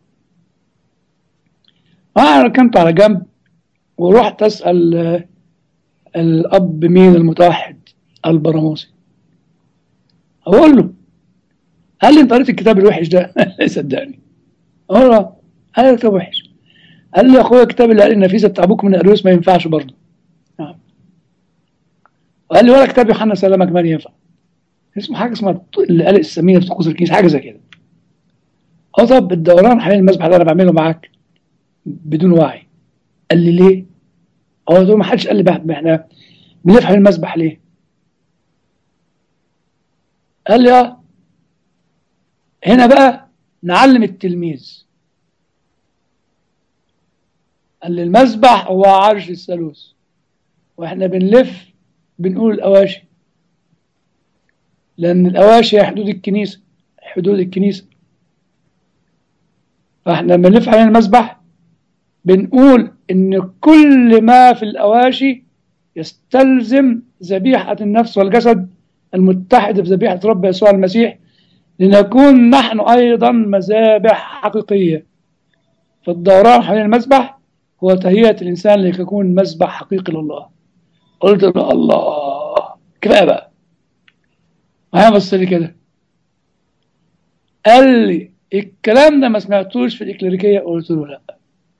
انا ركنت على جنب ورحت اسال آه، الاب مين المتوحد البراموسي، اقول له هل انت قريت الكتاب الوحش ده؟ صدقني. اقول له قال لي كتاب وحش. قال لي يا اخويا الكتاب اللي قال النفيسه بتاع ابوك من اريوس ما ينفعش برضه. آه. وقال لي ولا كتاب يوحنا سلامه كمان ينفع، اسمه حاجه اسمها اللي قال السمينه في طقوس الكنيسه، حاجه زي كده. اه طب الدوران حوالين المسبح ده انا بعمله معاك بدون وعي. قال لي ليه؟ هو ده ما حدش قال لي بقى احنا بنلف حوالين المسبح ليه؟ قال لي اه هنا بقى نعلم التلميذ. قال لي المسبح هو عرش الثالوث، واحنا بنلف بنقول الاواشي، لان الاواشي هي حدود الكنيسه، حدود الكنيسه. فاحنا لما نلف حوالين المسبح بنقول ان كل ما في الاواشي يستلزم ذبيحه النفس والجسد المتحده بذبيحه رب يسوع المسيح، لنكون نحن ايضا مذابح حقيقيه. فالدوران حوالين المسبح هو تهيئه الانسان ليكون مذبح حقيقي لله. قلت له الله كفايه بقى. معايا بص لي كده، قال لي الكلام ده ما سمعتوش في الإكليريكية؟ قلت له لا.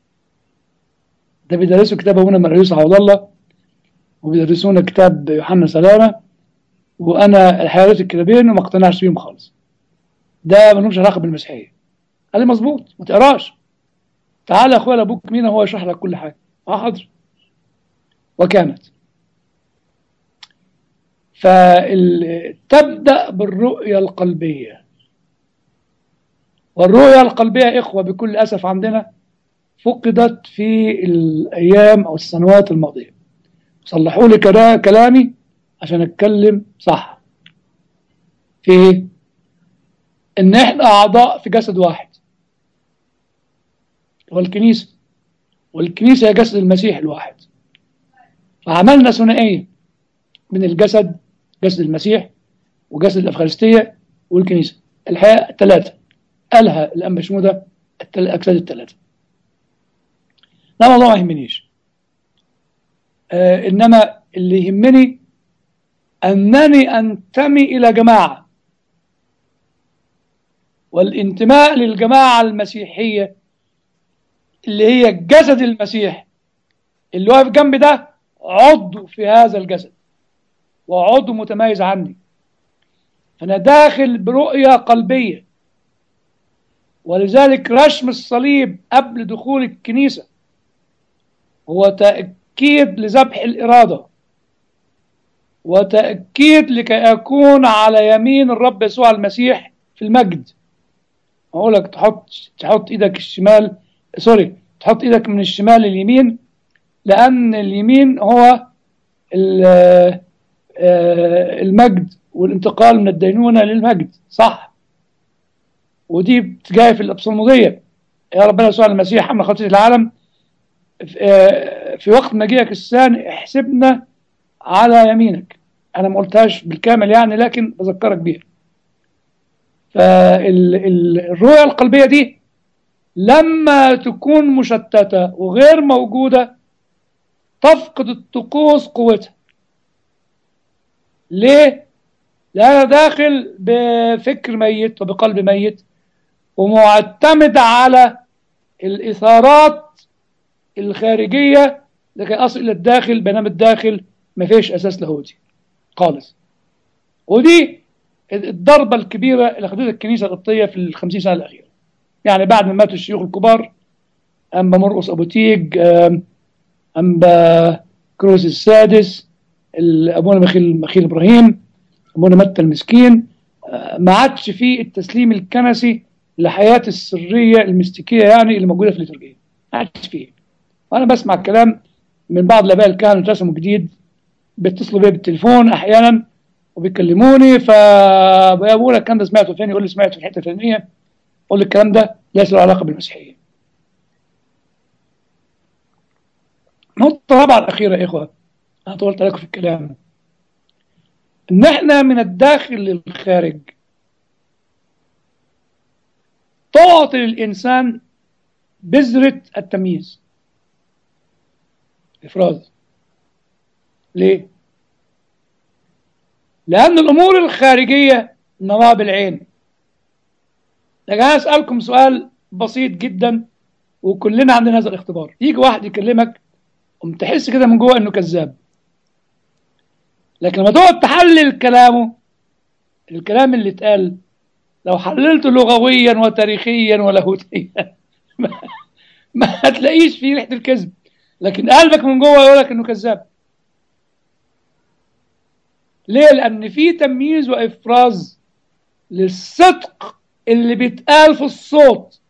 ده بيدرسوا كتاب ابونا مرقس عوض الله، وبيدرسونا كتاب يوحنا سلامه، وانا الحيوانات الكتابين وما اقتنعش بيهم خالص، ده ما لهمش علاقه بالمسيحيه. قال لي مظبوط ما تقراش، تعالى يا اخويا لابوك مين هو يشرح لك كل حاجه. اه حاضر. وكانت فتبدا بالرؤيه القلبيه. والرؤيه القلبيه يا اخوه بكل اسف عندنا فقدت في الايام او السنوات الماضيه. صلحوا لي كده كلامي عشان اتكلم صح. في ايه؟ ان احنا اعضاء في جسد واحد هو الكنيسه، والكنيسه هي جسد المسيح الواحد. فعملنا ثنائيه من الجسد، جسد المسيح وجسد الافخارستيه والكنيسه، الحقيقه ثلاثه قالها الانبا شنوده، الاجساد الثلاثه. لا موضوع ما يهمنيش، آه انما اللي يهمني انني انتمي الى جماعه، والانتماء للجماعه المسيحيه اللي هي جسد المسيح اللي واقف جنبي ده عضو في هذا الجسد وعضو متميز عني. فأنا داخل برؤية قلبية، ولذلك رسم الصليب قبل دخول الكنيسة هو تأكيد لذبح الإرادة، وتأكيد لكي أكون على يمين الرب يسوع المسيح في المجد. أقول لك تحط تحط إيدك الشمال، سوري تحط إيدك من الشمال لليمين، لأن اليمين هو المجد والانتقال من الدينونة للمجد، صح. ودي جايه في الابصمودية، يا ربنا يسوع المسيح حمل خطية العالم في وقت مجيئك الثاني احسبنا على يمينك. انا ما قلتهاش بالكامل يعني، لكن بذكرك بيها. فالرؤية القلبية دي لما تكون مشتتة وغير موجودة تفقد الطقوس قوتها. ليه؟ لأنها داخل بفكر ميت وبقلب ميت، ومعتمد على الإثارات الخارجية، لكن أصل إلى الداخل، بينما الداخل ما فيش أساس لاهوتي خالص. ودي الضربة الكبيرة اللي أخذتها الكنيسة القبطية في الخمسين سنة الأخيرة. يعني بعد ما ماتوا الشيوخ الكبار، أنبا مرقس أبو تيج، أنبا كروس السادس، أبونا مخيل مخيل إبراهيم، أبونا متى المسكين، ما عادش فيه التسليم الكنسي لحياة السرية المستيكية يعني اللي موجودة في الليتورجية، ما عادش فيه. وأنا بسمع الكلام من بعض الآباء الكهنة رسموا جديد، بيتصلوا بيا بالتليفون أحيانا وبيكلموني، فبقول لك الكلام ده سمعته فين؟ يقول لي سمعته في الحتة الفلانية. أقول الكلام ده ليس له علاقة بالمسيحية. نقطة طبعا أخيرة يا إخوة، أنا طولت عليكم في الكلام، إن إحنا من الداخل للخارج تعطي للإنسان بذرة التمييز، إفراز. ليه؟ لأن الأمور الخارجية نراها بالعين. لكن أنا أسألكم سؤال بسيط جدا، وكلنا عندنا هذا الاختبار. يجي واحد يكلمك وتحس كده من جوه إنه كذاب، لكن لما تقعد تحلل كلامه، الكلام اللي اتقال لو حللته لغويا وتاريخيا ولاهوتيا ما هتلاقيش فيه ريحة الكذب، لكن قلبك من جوه يقول لك إنه كذاب. ليه؟ لأن في تمييز وإفراز للصدق اللي بيتقال في الصوت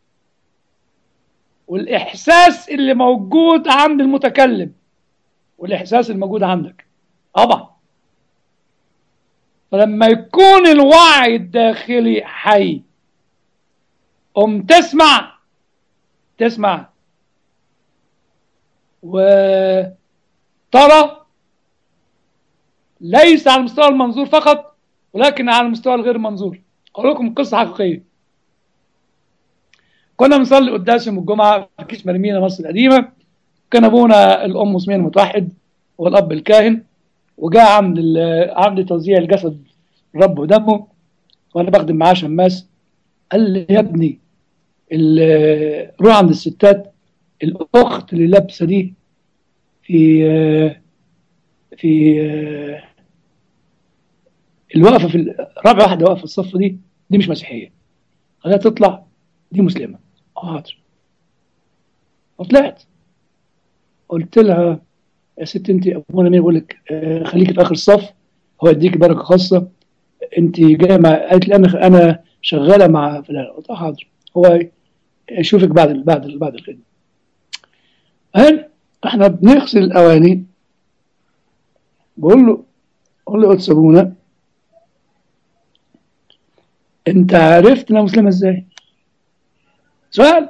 والإحساس اللي موجود عند المتكلم والإحساس الموجود عندك طبعا. فلما يكون الوعي الداخلي حي، قم تسمع تسمع وترى، ليس على المستوى المنظور فقط ولكن على المستوى الغير منظور. أقول لكم قصة حقيقية. كنا بنصلي قداس يوم الجمعة في كيس مرمينا مصر القديمة، كان أبونا الأم مسمين المتوحد والأب الكاهن، وجاء عند عند توزيع الجسد الرب ودمه، وأنا بخدم معاه شماس. قال لي يا ابني روح عند الستات، الأخت اللي لابسة دي في في الوقفة في رابع واحدة واقفة في الصف دي دي مش مسيحية، خليها تطلع، دي مسلمة. حاضر. وطلعت قلت لها يا ست انت ابونا مين يقول لك آه خليكي في اخر الصف، هو يديكي بركه خاصه، انت جايه مع. قالت لي انا انا شغاله مع فلان. قلت لها حاضر، هو يشوفك بعد بعد بعد الخدمه. هل احنا بنغسل الاواني، بقول له بقول له قلت ابونا انت عرفت انا مسلمه ازاي؟ سؤال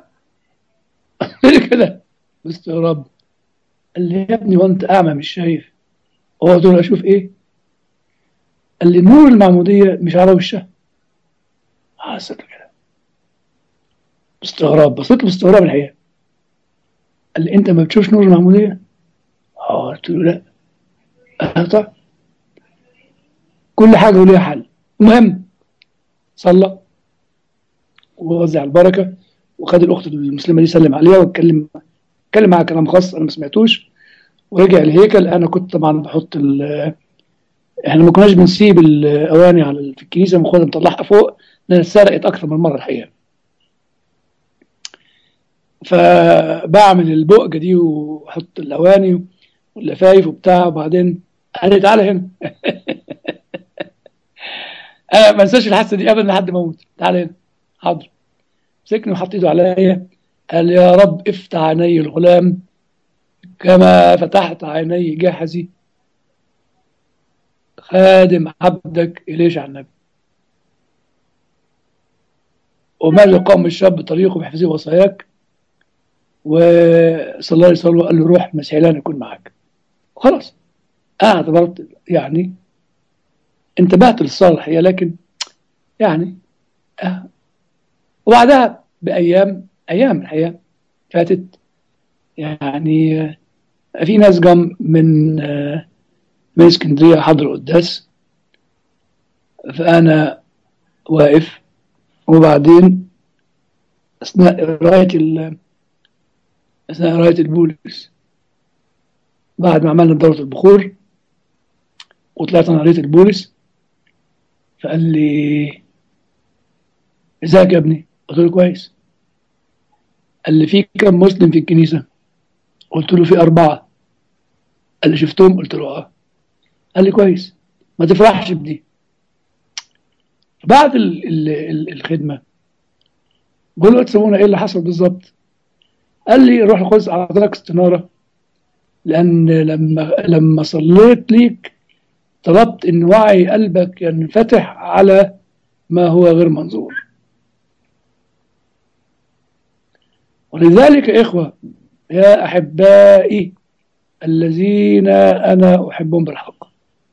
كده باستغراب. قال لي يا ابني وانت اعمى مش شايف؟ هو قلت له اشوف ايه؟ قال لي نور المعموديه مش على وشها. حسيت كده باستغراب، بصيت له باستغراب الحقيقه. قال لي انت ما بتشوفش نور المعموديه؟ اه. قلت له لا. آه طيب، كل حاجه وليها حل. المهم صلى ووزع البركه، وخد الاخت المسلمه دي سلم عليها واتكلم اتكلم معاها كلام خاص انا ما سمعتوش، ورجع الهيكل. انا كنت طبعا بحط ال احنا ما كناش بنسيب الاواني على في الكنيسه، بناخدها نطلعها فوق لان اتسرقت اكثر من مره الحقيقه. فبعمل البؤجه دي واحط الاواني واللفايف وبتاع، وبعدين قال لي تعالى هنا انا ما انساش الحادثه دي ابدا لحد ما اموت. تعالى هنا. حاضر. مسكني وحط ايده عليا، قال يا رب افتح عيني الغلام كما فتحت عيني جاحزي خادم عبدك إليشع النبي. وماذا قام الشاب بطريقه بحفظ وصاياك، وصلى الله عليه وسلم وقال له روح مسيلان يكون معك. خلاص أنا اعتبرت يعني انتبهت للصالح هي، لكن يعني آه. وبعدها بأيام أيام الحقيقة فاتت، يعني آه، في ناس جم من آه، من اسكندرية حضروا قداس، فأنا واقف. وبعدين أثناء قراية ال- أثناء قراية البولس، بعد ما عملنا دورة البخور وطلعت أنا قريت البولس، فقال لي ازيك يا ابني؟ قلت له كويس. قال لي في كم مسلم في الكنيسة؟ قلت له في أربعة. قال لي شفتهم؟ قلت له اه. قال لي كويس، ما تفرحش بدي. بعد ال ال ال الخدمة بقول له تسمونا ايه اللي حصل بالظبط؟ قال لي روح القدس اعطاك استنارة، لأن لما لما صليت ليك طلبت إن وعي قلبك ينفتح على ما هو غير منظور. ولذلك يا إخوة يا أحبائي الذين أنا أحبهم بالحق،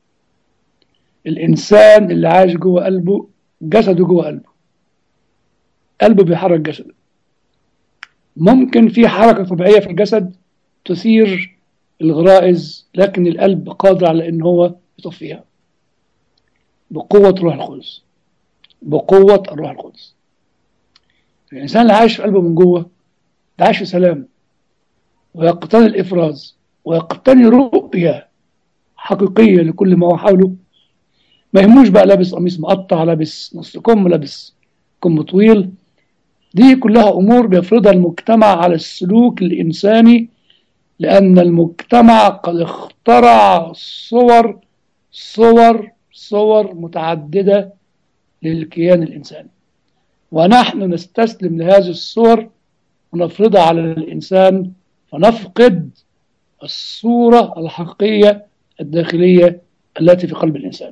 الإنسان اللي عايش جوه قلبه جسده جوه قلبه، قلبه بيحرك جسده. ممكن في حركة طبيعية في الجسد تثير الغرائز، لكن القلب قادر على إن هو يطفيها بقوة روح القدس، بقوة الروح القدس. الإنسان اللي عايش في قلبه من جوه ده عايش في سلام، ويقتني الإفراز، ويقتني رؤية حقيقية لكل ما هو حوله. ما يهموش بقى لابس قميص مقطع، لابس نص كم، لابس كم طويل. دي كلها أمور بيفرضها المجتمع على السلوك الإنساني، لأن المجتمع قد اخترع صور صور صور متعددة للكيان الإنساني، ونحن نستسلم لهذه الصور ونفرضها على الإنسان، فنفقد الصورة الحقيقية الداخلية التي في قلب الإنسان.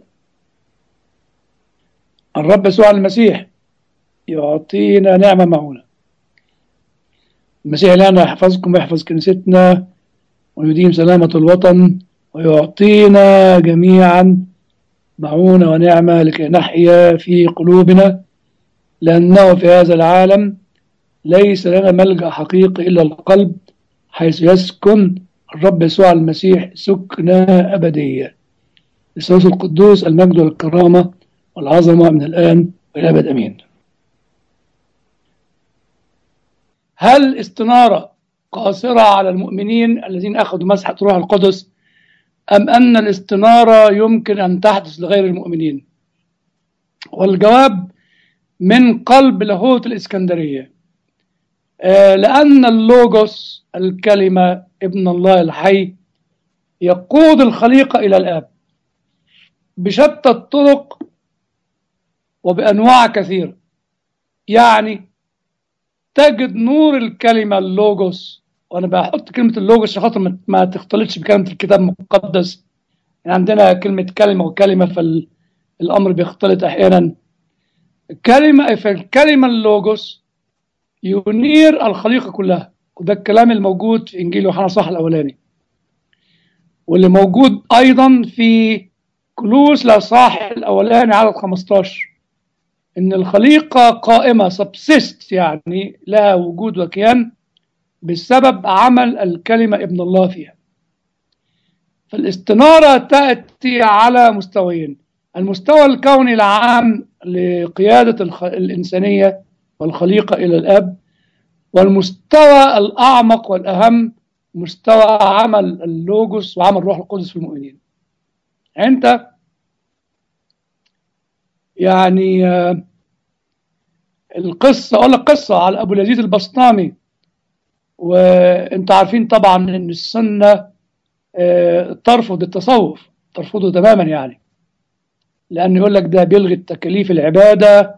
الرب يسوع المسيح يعطينا نعمة معونة. المسيح لنا يحفظكم ويحفظ كنيستنا ويديم سلامة الوطن، ويعطينا جميعا معونة ونعمة لكي نحيا في قلوبنا، لأنه في هذا العالم ليس لنا ملجأ حقيقي إلا القلب، حيث يسكن الرب يسوع المسيح سكنة أبدية. الثالوث القدوس المجد والكرامة والعظمة من الآن وإلى الأبد أمين. هل استنارة قاصرة على المؤمنين الذين أخذوا مسحة روح القدس، أم أن الاستنارة يمكن أن تحدث لغير المؤمنين؟ والجواب من قلب لاهوت الإسكندرية، آه لأن اللوجوس الكلمة ابن الله الحي يقود الخليقة إلى الآب بشتى الطرق وبأنواع كثيرة. يعني تجد نور الكلمة اللوجوس، وأنا بحط كلمة اللوجوس عشان خاطر ما تختلطش بكلمة الكتاب المقدس. يعني عندنا كلمة كلمة وكلمة، فالأمر بيختلط أحيانا. كلمة في الكلمة اللوجوس ينير الخليقة كلها، وده الكلام الموجود في إنجيل يوحنا صح الأولاني، واللي موجود أيضا في كلوس لصاح الأولاني عدد خمستاشر، إن الخليقة قائمة subsist، يعني لها وجود وكيان بسبب عمل الكلمة ابن الله فيها. فالاستنارة تأتي على مستويين: المستوى الكوني العام لقيادة الخ... الإنسانية والخليقة إلى الآب، والمستوى الأعمق والأهم مستوى عمل اللوجوس وعمل روح القدس في المؤمنين. أنت يعني آه القصة، أقول لك قصة على أبو اليزيد البسطامي. وأنت عارفين طبعا أن السنة آه ترفض التصوف، ترفضه تماما، يعني لأن يقول لك ده بيلغي التكاليف العبادة.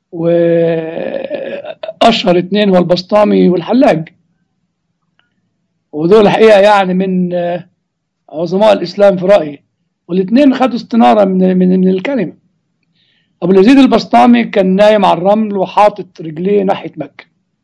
وأشهر اثنين هو البسطامي والحلاج، ودول الحقيقة يعني من آه عظماء الإسلام في رأيي. والاثنين خدوا استنارة من, من, من الكلمة. أبو اليزيد البسطامي كان نايم على الرمل وحاطط رجليه ناحية مكة،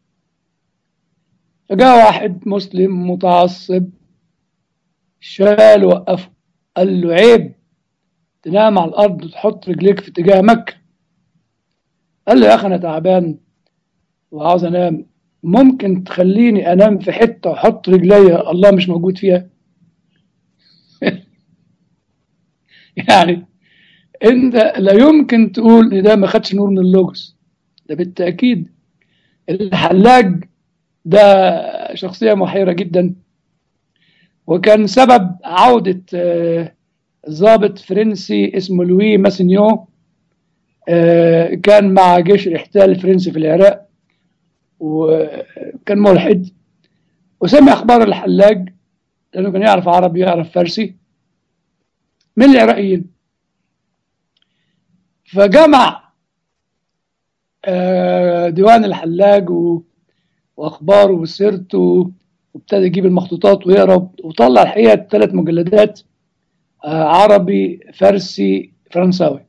فجاء واحد مسلم متعصب شال وقفه، قال له عيب تنام على الأرض وتحط رجليك في اتجاه مكة. قال له يا أخي أنا تعبان وعاوز أنام، ممكن تخليني أنام في حتة وأحط رجلي الله مش موجود فيها؟ يعني أنت لا يمكن تقول إن ده ما خدش نور من اللوجوس، ده بالتأكيد. الحلاج ده شخصية محيرة جدا، وكان سبب عودة ضابط فرنسي اسمه لوي ماسينيو، كان مع جيش الاحتلال الفرنسي في العراق وكان ملحد، وسمع أخبار الحلاج لأنه كان يعرف عربي يعرف فارسي من العراقيين، فجمع ديوان الحلاج وأخباره وسيرته وابتدى يجيب المخطوطات ويقرا، وطلع الحقيقة ثلاث مجلدات عربي فارسي فرنساوي.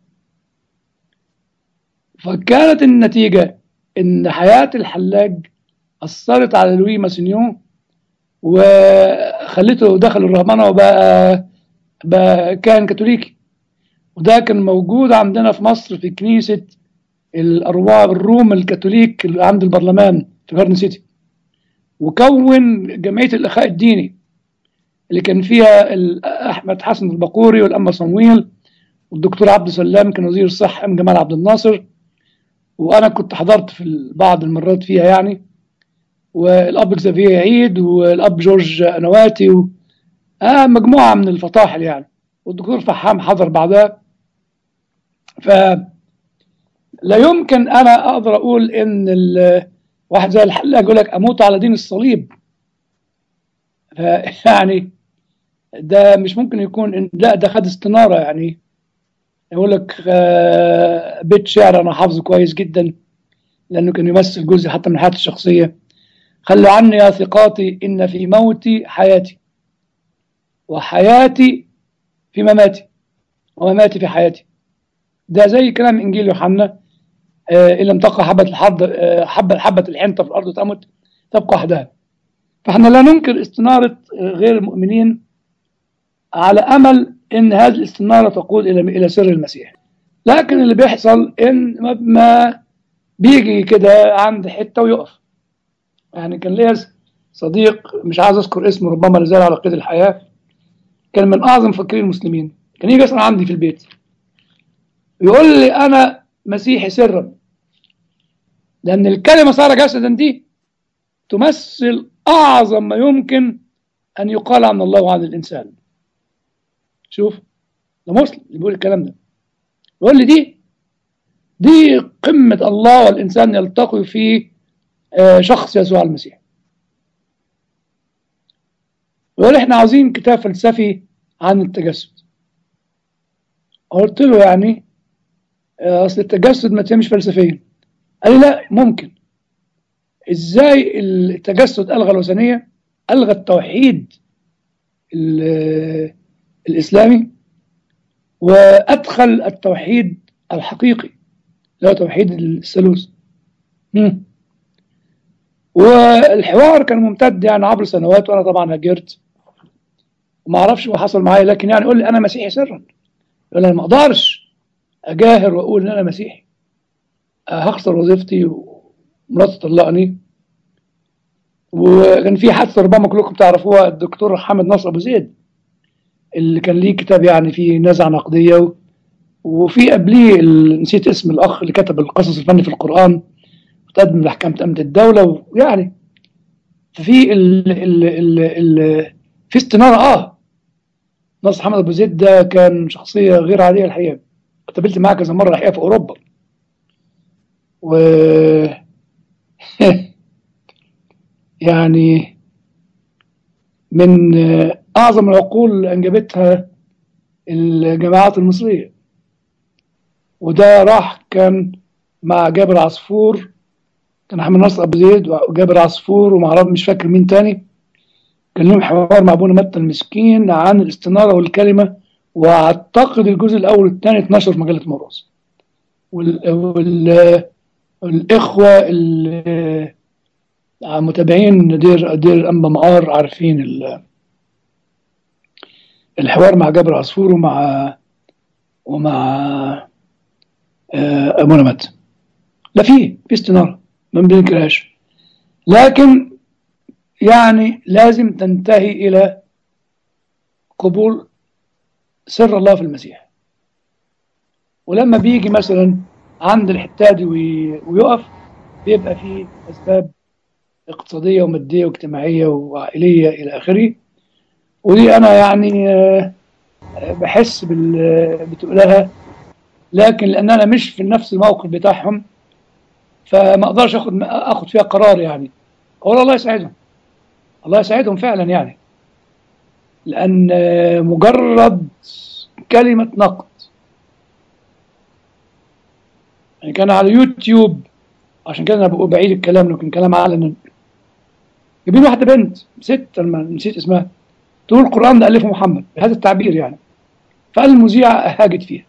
فكانت النتيجة إن حياة الحلاج أثرت على لوي ماسينيو وخلته دخل الرهبنة وبقى بقى كان كاثوليكي. وده كان موجود عندنا في مصر في كنيسة الأرواح الروم الكاثوليك اللي عند البرلمان في جاردن سيتي، وكون جمعية الإخاء الديني اللي كان فيها أحمد حسن البقوري والأنبا صمويل والدكتور عبد السلام كان وزير الصحة من جمال عبد الناصر، وأنا كنت حضرت في بعض المرات فيها يعني، والأب اكزافير عيد والأب جورج نواتي و... آه مجموعة من الفطاحل يعني، والدكتور فحام حضر بعدها. فلا يمكن أنا أقدر أقول إن واحد زي الحلاج يقول لك أموت على دين الصليب، يعني ده مش ممكن يكون. لا ده خد استنارة، يعني يقول لك بيت شعر أنا حافظه كويس جدا لأنه كان يمثل جزء حتى من حياتي الشخصية: خلوا عني يا ثقاتي إن في موتي حياتي، وحياتي في مماتي، ومماتي في حياتي. ده زي كلام إنجيل يوحنا: إن لم تقع حبة الحرب حبة حبة الحنطة في الأرض تمت تبقى وحدها. فإحنا لا ننكر استنارة غير المؤمنين على أمل إن هذه الاستنارة تقود إلى إلى سر المسيح، لكن اللي بيحصل إن ما بيجي كده عند حتة ويقف. يعني كان ليا صديق مش عايز أذكر اسمه ربما لازال على قيد الحياة، كان من أعظم مفكرين المسلمين، كان يجي يسأل عندي في البيت يقول لي أنا مسيحي سرا، لأن الكلمة صار جسدا دي تمثل أعظم ما يمكن أن يقال عن الله وعن الإنسان. شوف ده مسلم اللي بيقول الكلام ده، يقول لي دي دي قمة الله والإنسان يلتقي في شخص يسوع المسيح. يقول إحنا عاوزين كتاب فلسفي عن التجسد. قلت له يعني أصل التجسد ما تمش فلسفيا. قال لي لا ممكن. إزاي التجسد ألغى الوثنية، ألغى التوحيد الإسلامي، وأدخل التوحيد الحقيقي اللي هو توحيد الثالوث. والحوار كان ممتد يعني عبر سنوات، وأنا طبعا هاجرت وما أعرفش ما حصل معايا، لكن يعني يقول لي أنا مسيحي سرا. يقول أنا ما أقدرش أجاهر وأقول إن أنا مسيحي، هخسر وظيفتي ومراتي تطلقني. وكان في حادثة ربما كلكم تعرفوها، الدكتور حامد نصر أبو زيد اللي كان ليه كتاب يعني فيه نزعة نقدية، وفي قبليه نسيت اسم الأخ اللي كتب القصص الفني في القرآن وتقدم لأحكام أمن الدولة، ويعني في ال ال ال ال في استنارة. آه نصر حامد أبو زيد ده كان شخصية غير عادية الحقيقة، قابلت معاه كذا مرة الحقيقة في أوروبا، و يعني من أعظم العقول اللي أنجبتها الجامعات المصرية. وده راح كان مع جابر عصفور، كان حامد نصر أبو زيد وجابر عصفور ومع مش فاكر مين تاني، كان لهم حوار مع أبونا متى المسكين عن الاستنارة والكلمة واعتقد الجزء الاول والثاني اتنشر في مجله موروث. وال... وال... والاخوه المتابعين دير دير انبا مقار عارفين ال... الحوار مع جابر عصفور ومع ومع آه، ابو نمت. لا، في في استناره ما بننكرهاش، لكن يعني لازم تنتهي الى قبول سر الله في المسيح. ولما بيجي مثلا عند الحته دي وي- ويقف، بيبقى فيه اسباب اقتصاديه وماديه واجتماعيه وعائليه الى اخره. ودي انا يعني آه، بحس بال بتقولها، لكن لان انا مش في نفس الموقف بتاعهم فما اقدرش اخد اخد فيها قرار يعني. اقول الله يساعدهم، الله يساعدهم فعلا يعني، لان آه، مجرد كلمه نقد يعني كان على يوتيوب، عشان كده انا بقول بعيد الكلام لكن كلام علنا. جايبين واحده بنت ست، لما نسيت اسمها، تقول القران ده الفه محمد بهذا التعبير يعني، فالمذيعه هاجت فيها.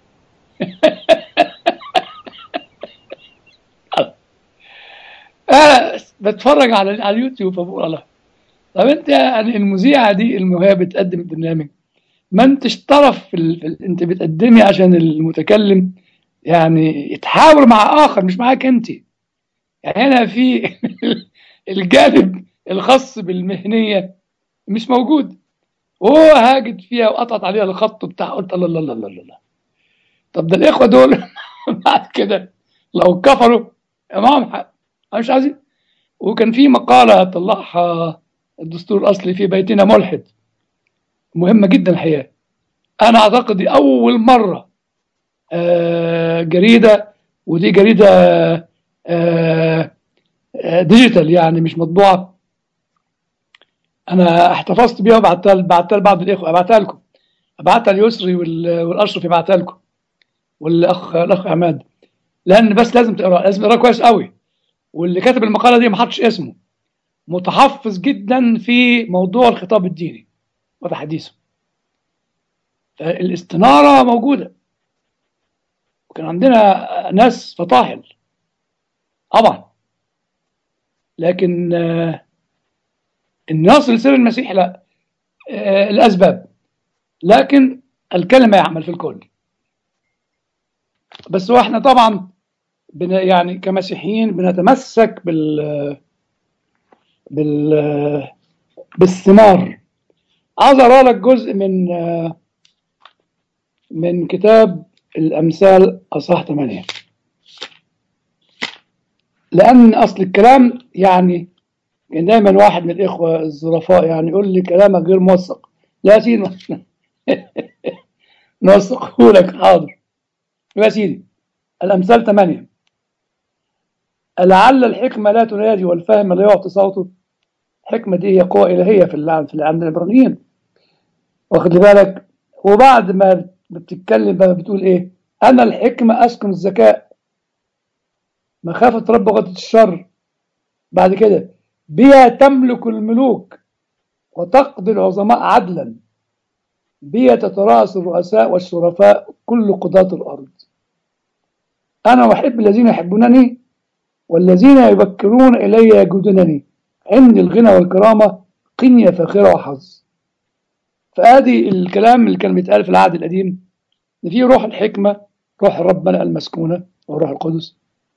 انا بتفرج على على اليوتيوب فبقول الله، طب انت يعني المذيعه دي الموهبه بتقدم البرنامج، ما انتش طرف في, ال... في ال... انت بتقدمي عشان المتكلم يعني يتحاور مع اخر مش معاك انت. يعني هنا في الجانب الخاص بالمهنيه مش موجود، وهو هاجد فيها وقطعت عليها الخط بتاع. قلت الله الله الله الله الله، طب ده الاخوه دول بعد كده لو كفروا معاهم حق، أنا مش عايزين. وكان في مقاله طلعها الدستور الاصلي في بيتنا ملحد، مهمه جدا الحقيقه. انا اعتقد دي اول مره آه، جريده، ودي جريده آه، آه، ديجيتال يعني مش مطبوعه، انا احتفظت بيها وبعتها بعتها لبعض الاخوه، ابعتها لكم، ابعتها ليسري وال- والاشرف يبعتها لكم، والاخ الاخ عماد، لان بس لازم تقرا، لازم تقرا كويس قوي. واللي كاتب المقاله دي ما حطش اسمه، متحفظ جدا في موضوع الخطاب الديني وتحديثه. فالاستناره موجوده، وكان عندنا ناس فطاحل طبعا، لكن آه، ان يصل لسر المسيح لا، آه، الاسباب، لكن الكلمه يعمل في الكل. بس واحنا طبعا بن يعني كمسيحيين بنتمسك بال بال بالثمار. عايز اقرا لك جزء من آه، من كتاب الامثال اصحاح ثمانية، لان اصل الكلام يعني كان دايما واحد من الاخوه الظرفاء يعني يقول لي كلامك غير موثق. لا يا سيدي نوثقه لك، حاضر يا سيدي. الامثال ثمانية، لعل الحكمه لا تنادي والفهم لا يعطي صوته. الحكمه دي هي قوه الهيه في اللي في اللي عند العبرانيين، واخد بالك. وبعد ما بتتكلم بقى بتقول ايه؟ انا الحكمه اسكن الذكاء، مخافه رب غضة الشر. بعد كده بها تملك الملوك وتقضي العظماء عدلا، بها تتراءس الرؤساء والشرفاء كل قضاة الارض. انا احب الذين يحبونني والذين يبكرون الي يجودونني، عندي الغنى والكرامه، قنية فاخره وحظ. فادي الكلام اللي كان بيتقال في العهد القديم، ان في روح الحكمه، روح ربنا المسكونه وروح القدس،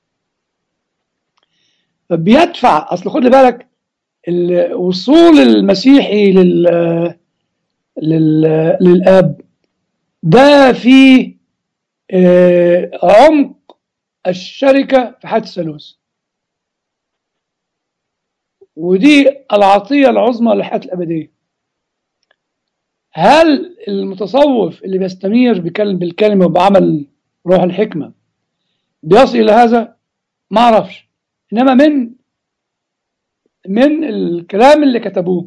فبيدفع. اصل خد بالك الوصول المسيحي لل... لل... للاب ده في آه، عمق الشركه في حياه الثالوث، ودي العطيه العظمى للحياه الابديه. هل المتصوف اللي بيستنير بكلم بالكلمه وبعمل روح الحكمه بيصل الى هذا؟ ما اعرفش، انما من من الكلام اللي كتبوه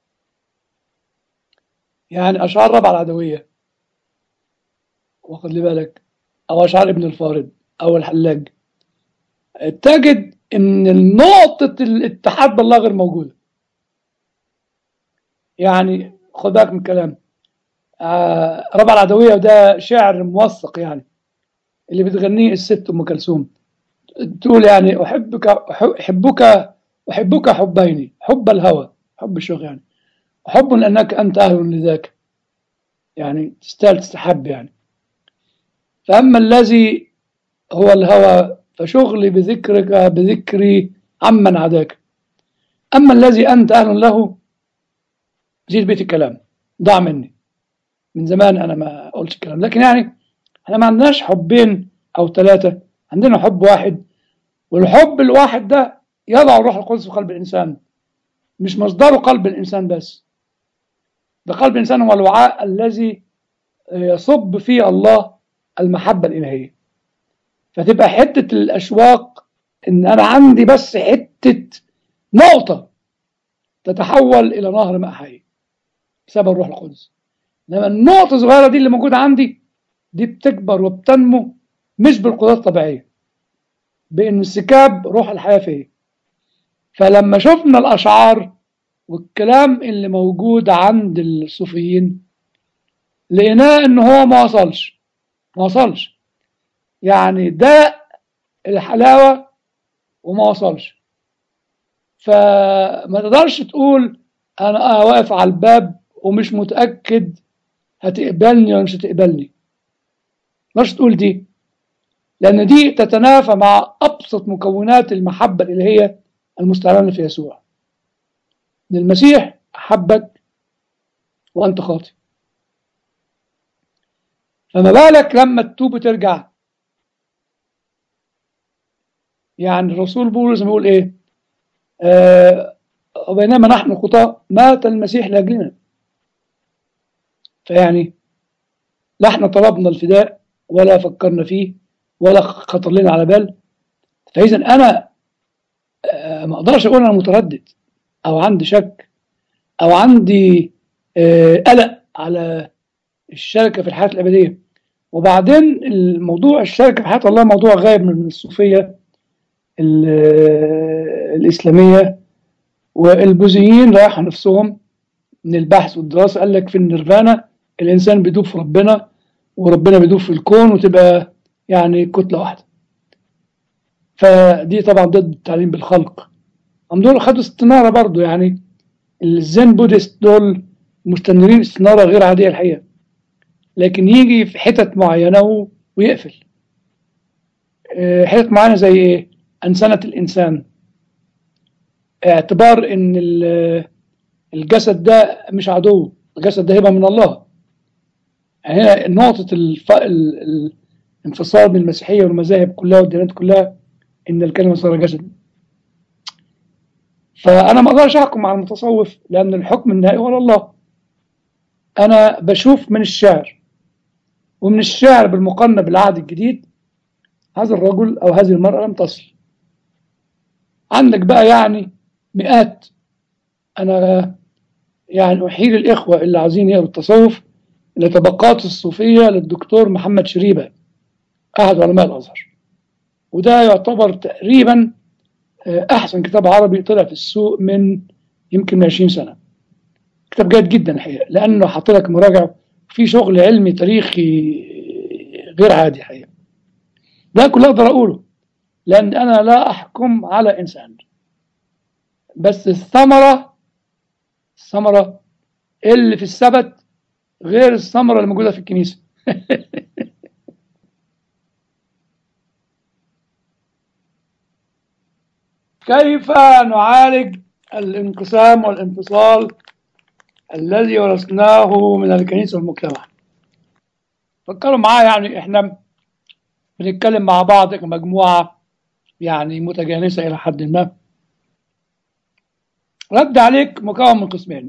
يعني اشعار ربع العدويه، واخد لي بالك، او اشعار ابن الفارض او الحلاج، تجد ان نقطه الاتحاد بالله غير موجوده. يعني خد بالك من الكلام، آه ربع العدوية، وده شعر موثق يعني، اللي بتغنيه الست أم كلثوم، تقول يعني أحبك أحبك أحبك حبين، حب الهوى، حب الشوق يعني، حب لأنك أنت أهل لذاك، يعني تستاهل تستحب يعني. فأما الذي هو الهوى فشغلي بذكرك بذكري عمن عداك، أما الذي أنت أهل له زيد بيت الكلام، ضاع مني من زمان، أنا ما قلت الكلام، لكن يعني احنا ما عندناش حبين أو ثلاثة، عندنا حب واحد، والحب الواحد ده يضع الروح القدس في قلب الإنسان، مش مصدره قلب الإنسان بس، ده قلب الإنسان هو الوعاء الذي يصب فيه الله المحبة الإلهية. فتبقى حتة الأشواق إن أنا عندي بس حتة نقطة تتحول إلى نهر ماء حي بسبب الروح القدس، إنما النقطة الصغيرة دي اللي موجودة عندي دي بتكبر وبتنمو مش بالقدرات الطبيعية، بانسكاب روح الحياة فيه. فلما شفنا الأشعار والكلام اللي موجود عند الصوفيين لقيناه إن هو ما وصلش ما وصلش يعني ده الحلاوة وما وصلش. فما تقدرش تقول أنا واقف على الباب ومش متأكد هتقبلني ولا مش هتقبلني، ما تقدرش تقول دي، لأن دي تتنافى مع أبسط مكونات المحبة الإلهية المستعلنة في يسوع. المسيح أحبك وأنت خاطئ، فما بالك لما تتوب وترجع. يعني الرسول بولس بيقول إيه؟ آه وبينما نحن خطاة مات المسيح لأجلنا. فيعني لا احنا طلبنا الفداء ولا فكرنا فيه ولا خطر لنا على بال. فإذا أنا آه ما أقدرش أقول أنا متردد أو عندي شك أو عندي آه قلق على الشركة في الحياة الأبدية. وبعدين الموضوع الشركة في حياة الله موضوع غايب من الصوفية الإسلامية، والبوذيين رايحوا نفسهم من البحث والدراسة، قال لك في النيرفانا الإنسان بيدوب في ربنا وربنا بيدوب في الكون وتبقى يعني كتلة واحدة. فدي طبعا ضد التعليم بالخلق. هم دول خدوا استنارة برضو، يعني الزين بوديست دول مستنيرين استنارة غير عادية الحقيقة، لكن يجي في حتت معينة ويقفل. حتت معينة زي ايه؟ أنسنة الإنسان، اعتبار ان الجسد ده مش عدو، الجسد ده هبة من الله. يعني هنا نقطة الف... الانفصال بين المسيحية والمذاهب كلها والديانات كلها ان الكلمة صار جسد. فأنا ما أقدرش أحكم على المتصوف لأن الحكم النهائي هو الله. أنا بشوف من الشعر، ومن الشعر بالمقارنة بالعهد الجديد هذا الرجل أو هذه المرأة لم تصل. عندك بقى يعني مئات. أنا يعني أحيل الإخوة اللي عايزين يقروا التصوف إلى طبقات الصوفية للدكتور محمد شريبة أحد علماء الأزهر، وده يعتبر تقريبا أحسن كتاب عربي طلع في السوق من يمكن من عشرين سنة. كتاب جيد جدا الحقيقة، لأنه حاط لك مراجع في شغل علمي تاريخي غير عادي الحقيقة. ده كله أقدر أقوله لأن أنا لا أحكم على إنسان، بس الثمرة الثمرة اللي في السبت غير الثمرة اللي موجودة في الكنيسة. كيف نعالج الانقسام والانفصال الذي ورثناه من الكنيسة والمجتمع؟ فكروا معايا، يعني احنا بنتكلم مع بعض كمجموعة يعني متجانسة إلى حد ما. رد عليك مكون من قسمين.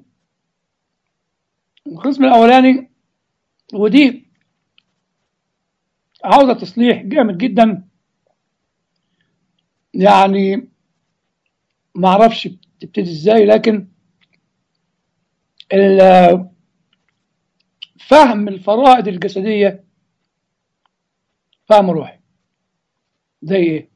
القسم الأولاني ودي عاوزة تصليح جامد جدا، يعني ما اعرفش تبتدي ازاي، لكن فهم الفرائض الجسدية فهم روحي. زي ايه؟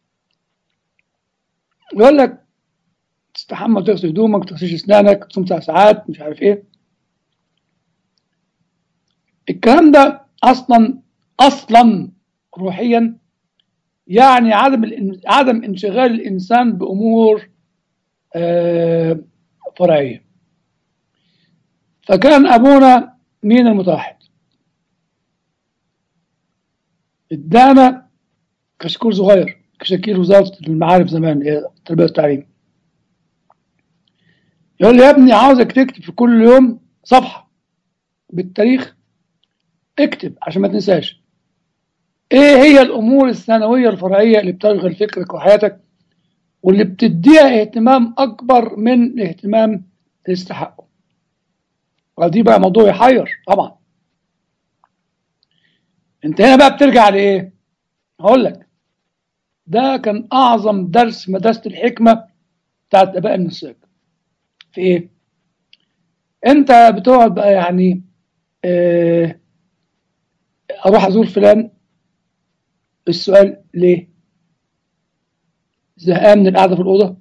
يقول لك تستحمى، تغسل هدومك، تغسل اسنانك، تصوم تسع ساعات، مش عارف ايه. الكلام ده اصلا اصلا روحيا يعني عدم الإن- عدم انشغال الانسان بامور آه، فرعيه. فكان ابونا مين المتوحد ادانا كشكول صغير، كشكيل وزاره المعارف زمان، هي التربيه والتعليم. يقول لي يا ابني عاوزك تكتب في كل يوم صفحه بالتاريخ، اكتب عشان ما تنساش ايه هي الامور الثانويه الفرعيه اللي بتشغل فكرك وحياتك واللي بتديها اهتمام اكبر من الاهتمام اللي تستحقه. ودي بقى موضوع يحير طبعا. انت هنا بقى بترجع لايه؟ هقول لك. ده كان اعظم درس في مدرسه الحكمه بتاعت اباء النساك. في ايه؟ انت بتقعد بقى يعني اه اروح ازور فلان، السؤال ليه؟ زهقان من القعده في الاوضه؟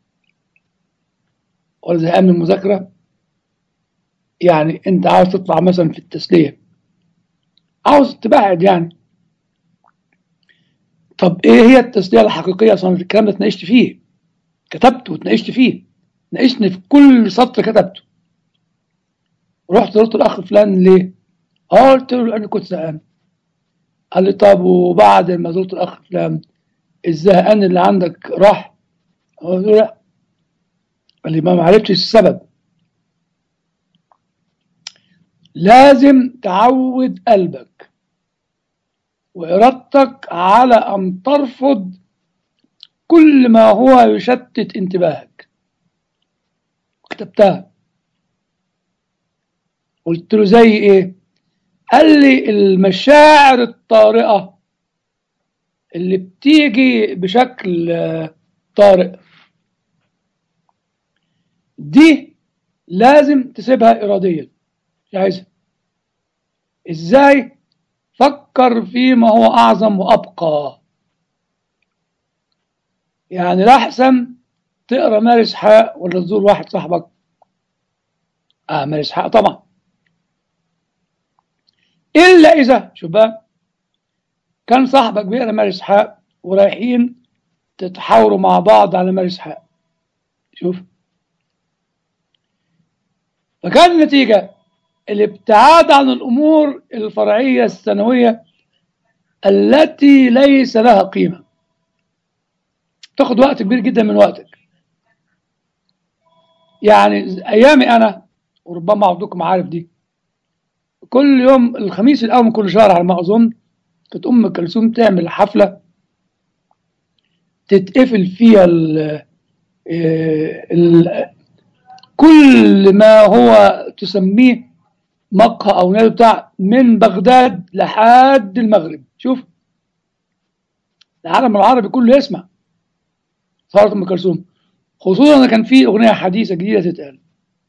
ولا زهقان من المذاكره؟ يعني انت عاوز تطلع مثلا في التسليه، عاوز تبعد يعني. طب ايه هي التسليه الحقيقيه؟ اصلا الكلام ده اتناقشت فيه، كتبته واتناقشت فيه، ناقشني في كل سطر كتبته. رحت زرت الاخ فلان ليه؟ اه قلت له لاني كنت زهقان. قال لي طب وبعد ما زرت الاخ فلان الزهقان اللي عندك راح؟ قلت له لا. قال لي ما ما عرفتش السبب. لازم تعود قلبك وارادتك على ان ترفض كل ما هو يشتت انتباهك. كتبتها. قلت له زي ايه؟ قال لي المشاعر الطارئة اللي بتيجي بشكل آه، طارئ دي لازم تسيبها إراديا، مش عايزها. ازاي؟ فكر فيما هو أعظم وأبقى. يعني لا أحسن تقرا مال إسحاق ولا تزور واحد صاحبك؟ آه مال إسحاق طبعا. إلا إذا شوف بقى كان صاحبك بيقرا مال إسحاق ورايحين تتحاوروا مع بعض على مال إسحاق. شوف، فكان النتيجة الابتعاد عن الأمور الفرعية الثانوية التي ليس لها قيمة، تاخد وقت كبير جدا من وقتك. يعني أيامي أنا، وربما بعضكم عارف دي، كل يوم الخميس الأول من كل شهر على ما أظن كانت أم كلثوم تعمل حفلة تتقفل فيها ال ال كل ما هو تسميه مقهى أو نادي بتاع من بغداد لحد المغرب. شوف العالم العربي كله يسمع صارت ام كلثوم، خصوصا ان كان في اغنيه حديثه جديده تتقال.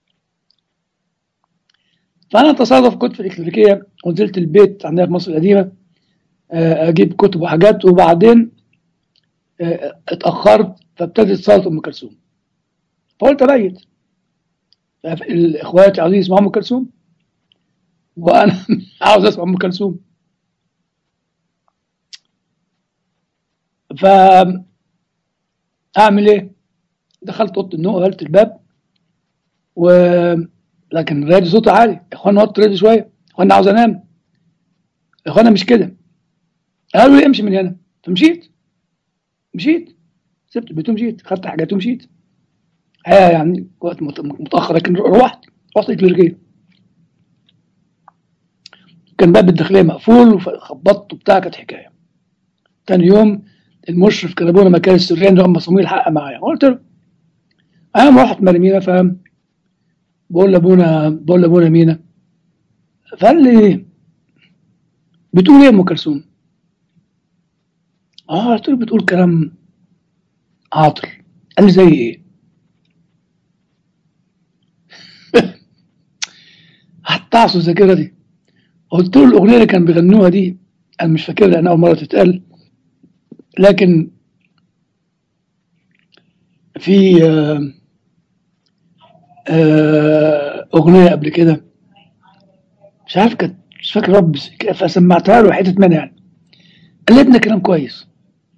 فانا تصادف كنت في الكليريكيه ونزلت البيت عندنا في مصر القديمه آه، اجيب كتب وحاجات، وبعدين آه، اتاخرت فابتدت صلاه ام كلثوم. فقلت ابيت. اخواتي عاوزين يسمعوا ام كلثوم وانا عاوز اسمع ام كلثوم. فاعمل ايه؟ دخلت اوضه النوم وقفلت الباب و لكن الراديو صوته عالي. يا اخوانا وطي الراديو شويه، يا اخوانا عاوز انام، يا اخوانا مش كده. قالوا لي امشي من هنا. فمشيت. مشيت سبت البيت ومشيت، خدت حاجاتي ومشيت. ها يعني وقت متاخر لكن روحت رحت الكليريكيه. كان باب الداخليه مقفول وخبطت وبتاع، كانت حكايه. تاني يوم المشرف كان ابونا مكان السريان ده هم صمويل الحق معايا. قلت له انا رحت مرمينا، فاهم؟ بقول لابونا بقول لابونا مينا. فقال لي بتقول ايه ام كلثوم؟ اه قلت له بتقول كلام عاطل. قال لي زي ايه؟ هتعصوا ذاكرتي. قلت له الاغنيه اللي كانوا بيغنوها دي انا مش فاكرها لانها اول مره تتقال، لكن في آه، آه، اغنيه قبل كده مش عارف كانت مش فاكر رب، فسمعتها له حتة منها يعني. قال لي ابني كلام كويس،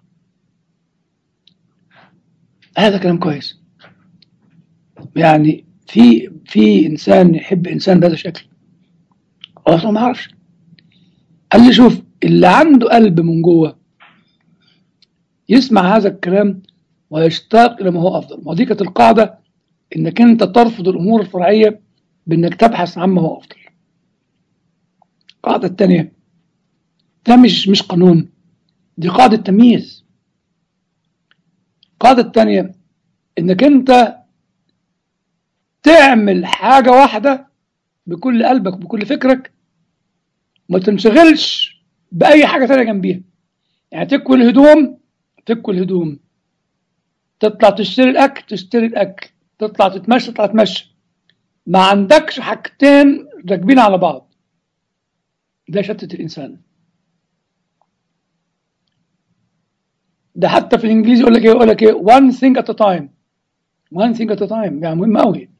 هذا كلام كويس، يعني في في انسان يحب انسان بهذا الشكل؟ اصلا ما اعرفش. قال لي شوف، اللي عنده قلب من جوه يسمع هذا الكلام ويشتاق الى ما هو افضل. ما دي كانت القاعده، انك انت ترفض الامور الفرعيه بانك تبحث عن ما هو افضل. القاعده الثانيه، ده مش مش قانون، دي قاعده تمييز. القاعده الثانيه انك انت تعمل حاجه واحده بكل قلبك بكل فكرك، ما تنشغلش باي حاجه ثانيه جنبيها. يعني تكوي الهدوم، تكوي الهدوم، تطلع تشتري الاكل، تشتري الاكل، تطلع تتمشى، تطلع تتمشى. ما عندكش حاجتين راكبين على بعض، ده شتت الانسان. ده حتى في الانجليزي يقول لك ايه، يقول لك ايه one thing at a time. one thing at a time يعني مهم قوي.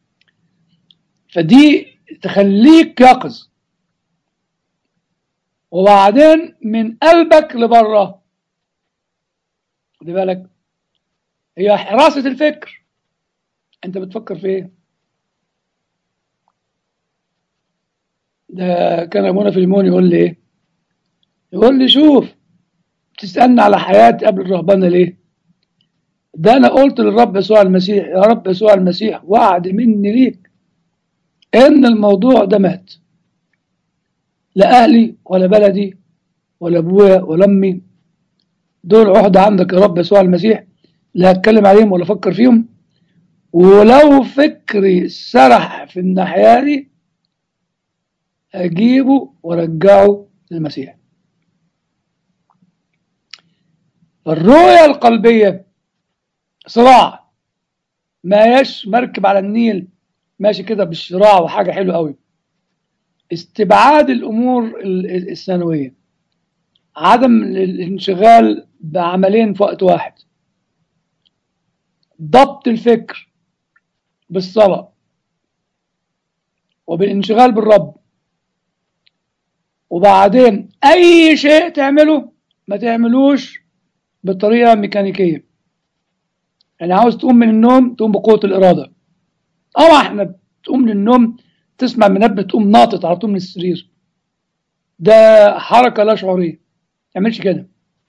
فدي تخليك يقظ، وبعدين من قلبك لبره. خدي بالك، هي حراسة الفكر. انت بتفكر في ايه؟ ده كان ابونا فيلمون يقول لي ايه، يقول لي شوف، تسألني على حياتي قبل الرهبنة ليه؟ ده انا قلت للرب يسوع المسيح، يا رب يسوع المسيح وعد مني ليك ان الموضوع ده مات. لا اهلي ولا بلدي ولا ابويا ولا امي، دول عهدة عندك يا رب يسوع المسيح، لا هتكلم عليهم ولا افكر فيهم. ولو فكري سرح في الناحية دي اجيبه وارجعه للمسيح. الرؤية القلبية صراع، ما يش مركب على النيل ماشي كده بالشراع وحاجة حلوة قوي. استبعاد الأمور الثانوية، عدم الانشغال بعملين في وقت واحد، ضبط الفكر بالصلاة وبالانشغال بالرب. وبعدين أي شيء تعمله ما تعملوش بطريقة ميكانيكية. يعني عاوز تقوم من النوم تقوم بقوة الإرادة. طبعا احنا تقوم من النوم تسمع منبه تقوم ناطط على طول من السرير، ده حركة لا شعورية، ما تعملش كده.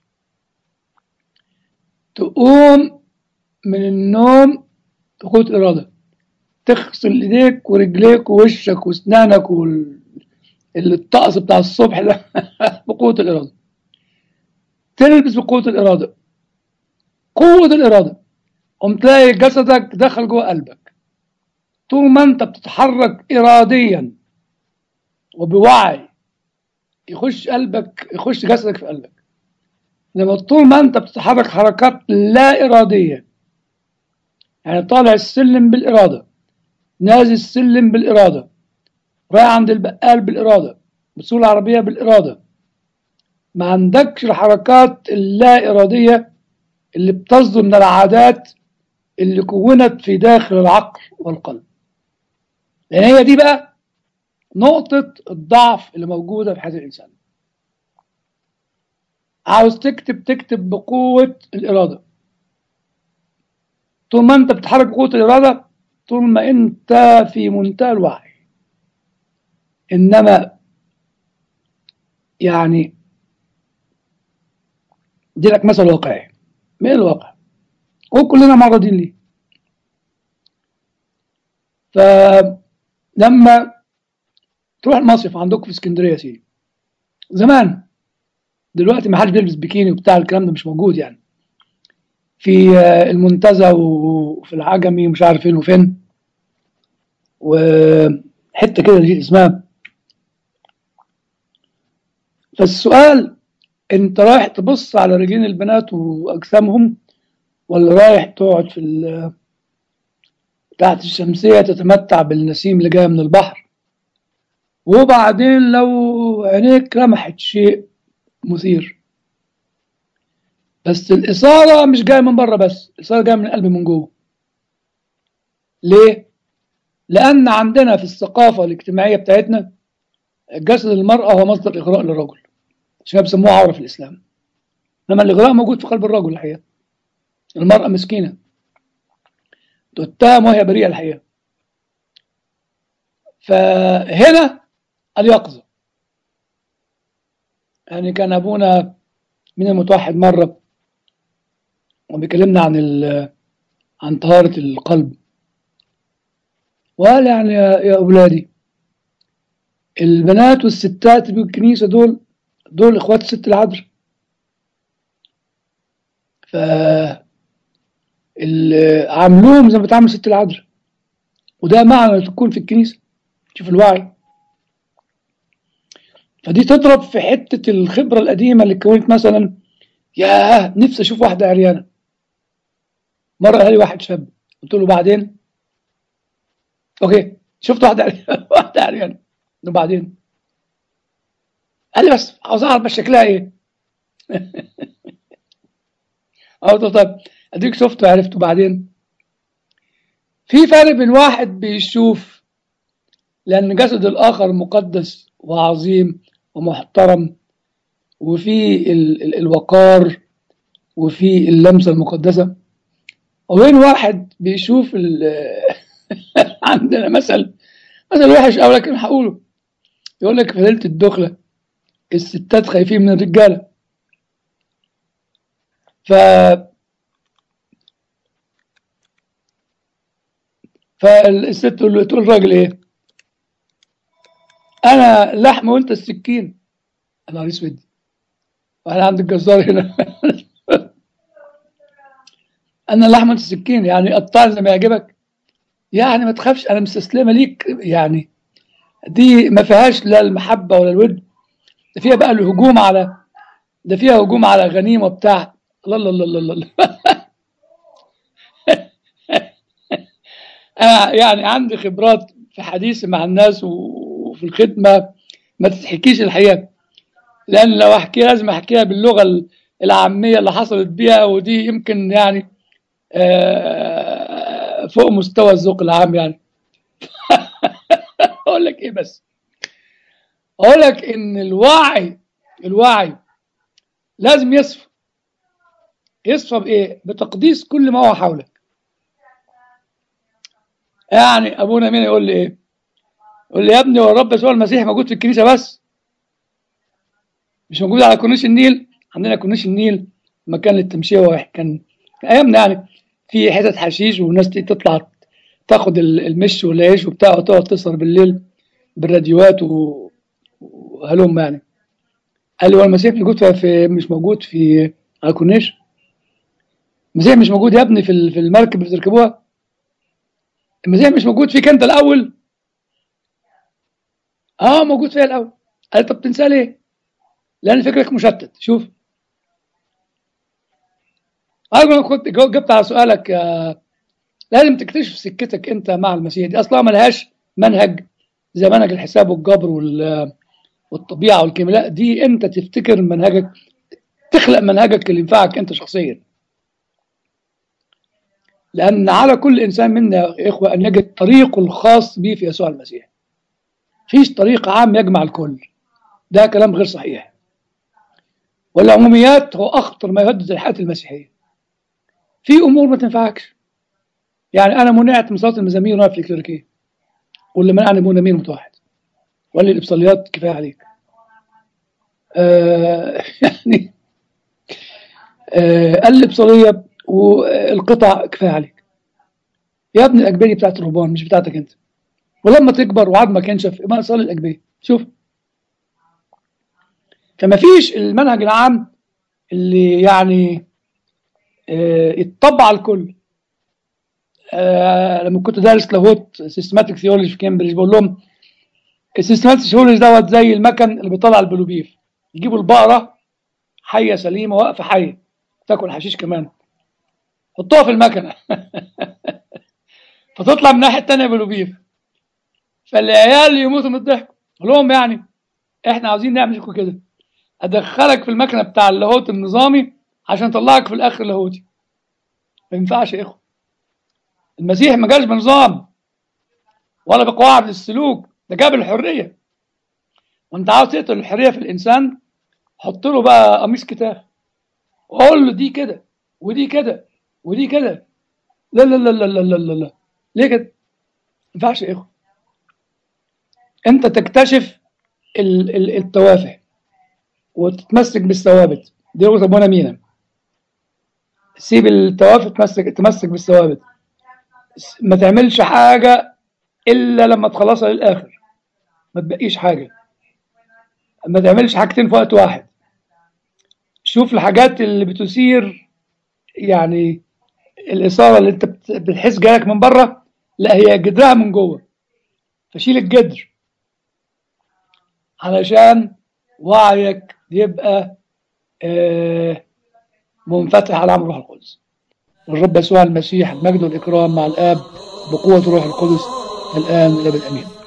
تقوم من النوم بقوة إرادة، تغسل ايديك ورجليك ووشك واسنانك والطقس بتاع الصبح ده بقوة الإرادة. تلبس بقوة الإرادة، قوة الإرادة، قوم تلاقي جسدك دخل جوه قلبك. طول ما انت بتتحرك إراديا وبوعي يخش قلبك، يخش جسدك في قلبك. انما طول ما انت بتتحرك حركات لا إرادية، يعني طالع السلم بالإرادة، نازل السلم بالإرادة، رايح عند البقال بالإرادة، بتسوق العربية بالإرادة، ما عندكش الحركات اللا إرادية اللي بتصدر من العادات اللي كونت في داخل العقل والقلب. لأن هي دي بقى نقطة الضعف اللي موجودة في حياة الإنسان. عاوز تكتب تكتب بقوة الإرادة. طول ما أنت بتتحرك بقوة الإرادة، طول ما أنت في منتهى الوعي. إنما يعني دي لك مثل واقعي من الواقع وكلنا معرضين ليه. فلما تروح المصيف عندكم في اسكندريه سيدي زمان، دلوقتي ما حدش بيلبس بيكيني وبتاع الكلام ده مش موجود، يعني في المنتزه وفي العجمي ومش عارف فين وفين وحته كده دي اسمها. فالسؤال، انت رايح تبص على رجلين البنات واجسامهم، ولا رايح تقعد في تحت الشمسيه تتمتع بالنسيم اللي جاي من البحر؟ وبعدين لو عينيك لمحت شيء مثير، بس الإثارة مش جاية من بره، بس الإثارة جاية من القلب من جوه. ليه؟ لأن عندنا في الثقافة الاجتماعية بتاعتنا جسد المرأة هو مصدر إغراء للرجل، عشان بيسموه عورة في الإسلام. إنما الإغراء موجود في قلب الرجل الحقيقة. المرأة مسكينة تتهم وهي بريئة الحقيقة. فهنا اليقظة. يعني كان أبونا من المتوحد مرة وبيكلمنا عن عن طهارة القلب، وقال يعني يا, يا أولادي، البنات والستات اللي بالكنيسة دول دول إخوات الست العذراء. ف عاملوهم زي ما بتعمل ست العذراء، وده معنى تكون في الكنيسة. شوف الوعي. فدي تضرب في حتة الخبرة القديمة اللي كونت مثلا، ياه نفسي أشوف واحدة عريانة. مرة قال لي واحد شاب، قلت له بعدين؟ أوكي شفت واحدة عريانة واحدة عريانة وبعدين؟ قال لي بس عاوز أعرف بس شكلها إيه. قلت له طيب أديك شفته وعرفته بعدين. في فرق بين واحد بيشوف لأن جسد الآخر مقدس وعظيم ومحترم وفي ال ال الوقار وفي اللمسة المقدسة، وبين واحد بيشوف عندنا مثل مثل وحش أوي لكن هقوله. يقول لك في ليلة الدخلة الستات خايفين من الرجالة. ف فالست تقول له، تقول الراجل ايه؟ انا لحم وانت السكين. انا نهار اسود، وانا عند الجزار هنا. انا لحم وانت السكين، يعني قطعني زي ما يعجبك، يعني ما تخافش انا مستسلمه ليك. يعني دي ما فيهاش لا المحبه ولا الود، ده فيها بقى الهجوم على ده فيها هجوم على غنيمه بتاع. الله الله الله الله الله. انا يعني عندي خبرات في حديثي مع الناس وفي الخدمه ما تتحكيش الحقيقه، لان لو احكيها لازم احكيها باللغه العاميه اللي حصلت بيها، ودي يمكن يعني فوق مستوى الذوق العام. يعني اقول لك ايه بس، اقول لك ان الوعي الوعي لازم يصفى. يصفى بايه؟ بتقديس كل ما هو حولك. يعني ابونا مين يقول لي ايه؟ يقول لي يا ابني هو الرب يسوع المسيح موجود في الكنيسه بس، مش موجود على كورنيش النيل. عندنا كورنيش النيل مكان للتمشيه، واحد كان ايامنا يعني في حتت حشيش والناس تطلع تاخد المش والعيش وبتاع وتقعد تسهر بالليل بالراديوات وهلم يعني. قال لي هو المسيح موجود في مش موجود في على كورنيش؟ المسيح مش موجود يا ابني في في المركب اللي بتركبوها؟ المسيح مش موجود فيك انت الاول؟ اه موجود فيها الاول. قال طب تنساه ليه؟ لان فكرك مشتت. شوف انا كنت جبت على سؤالك. آه لازم تكتشف سكتك انت مع المسيح. دي اصلا ملهاش منهج زي منهج الحساب والجبر والطبيعه والكيمياء. لا، دي انت تفتكر منهجك، تخلق منهجك اللي ينفعك انت شخصيا. لان على كل انسان منا يا اخوه ان يجد طريقه الخاص به في يسوع المسيح. فيش طريق عام يجمع الكل، ده كلام غير صحيح. والعموميات هو اخطر ما يهدد الحياه المسيحيه. في امور ما تنفعكش. يعني انا منعت من صلاه المزامير وانا في الكليريكيه، واللي منعني ابونا مين متوحد وقال لي الابصاليات كفايه عليك. آه يعني آه قال لي الابصاليه والقطع كفايه عليك يا ابني. الاجبيه بتاعت الرهبان مش بتاعتك انت، ولما تكبر وعظمك ينشف يبقى صلي الاجبيه. شوف، فما فيش المنهج العام اللي يعني آه يتطبع على الكل. آه لما كنت دارس لاهوت سيستماتيك ثيولوجي في كامبريدج بقول لهم السيستماتيك ثيولوجي دوت زي المكن اللي بيطلع البلوبيف. يجيبوا البقره حيه سليمه واقفه حيه تاكل حشيش كمان، حطوها في المكنه فتطلع من الناحيه الثانيه بلوبيف. فالعيال يموتوا من الضحك. اقول لهم يعني احنا عاوزين نعمل كده، ادخلك في المكنه بتاع اللاهوت النظامي عشان اطلعك في الاخر لاهوتي. ما ينفعش يا اخو. المسيح ما جاش بنظام ولا بقواعد السلوك، ده جاب الحريه. وانت عاوز تقتل الحريه في الانسان، حط له بقى قميص كتاب وقول له دي كده ودي كده ودي كده. لا لا لا لا لا لا لا, لا. ليه كده؟ ما ينفعش يا اخو. انت تكتشف ال- ال- التوافه وتتمسك بالثوابت، دي رؤيه ابونا مينا. سيب التوافه، تمسك تمسك بالثوابت. ما تعملش حاجه الا لما تخلصها للاخر، ما تبقيش حاجه. ما تعملش حاجتين في وقت واحد. شوف الحاجات اللي بتثير يعني الاثاره اللي انت بت- بتحس جالك من بره، لا هي جدرها من جوه، فشيل الجدر علشان وعيك يبقى آه، منفتح على عمل روح القدس. والرب يسوع المسيح المجد والإكرام مع الآب بقوة روح القدس الآن والأبد آمين.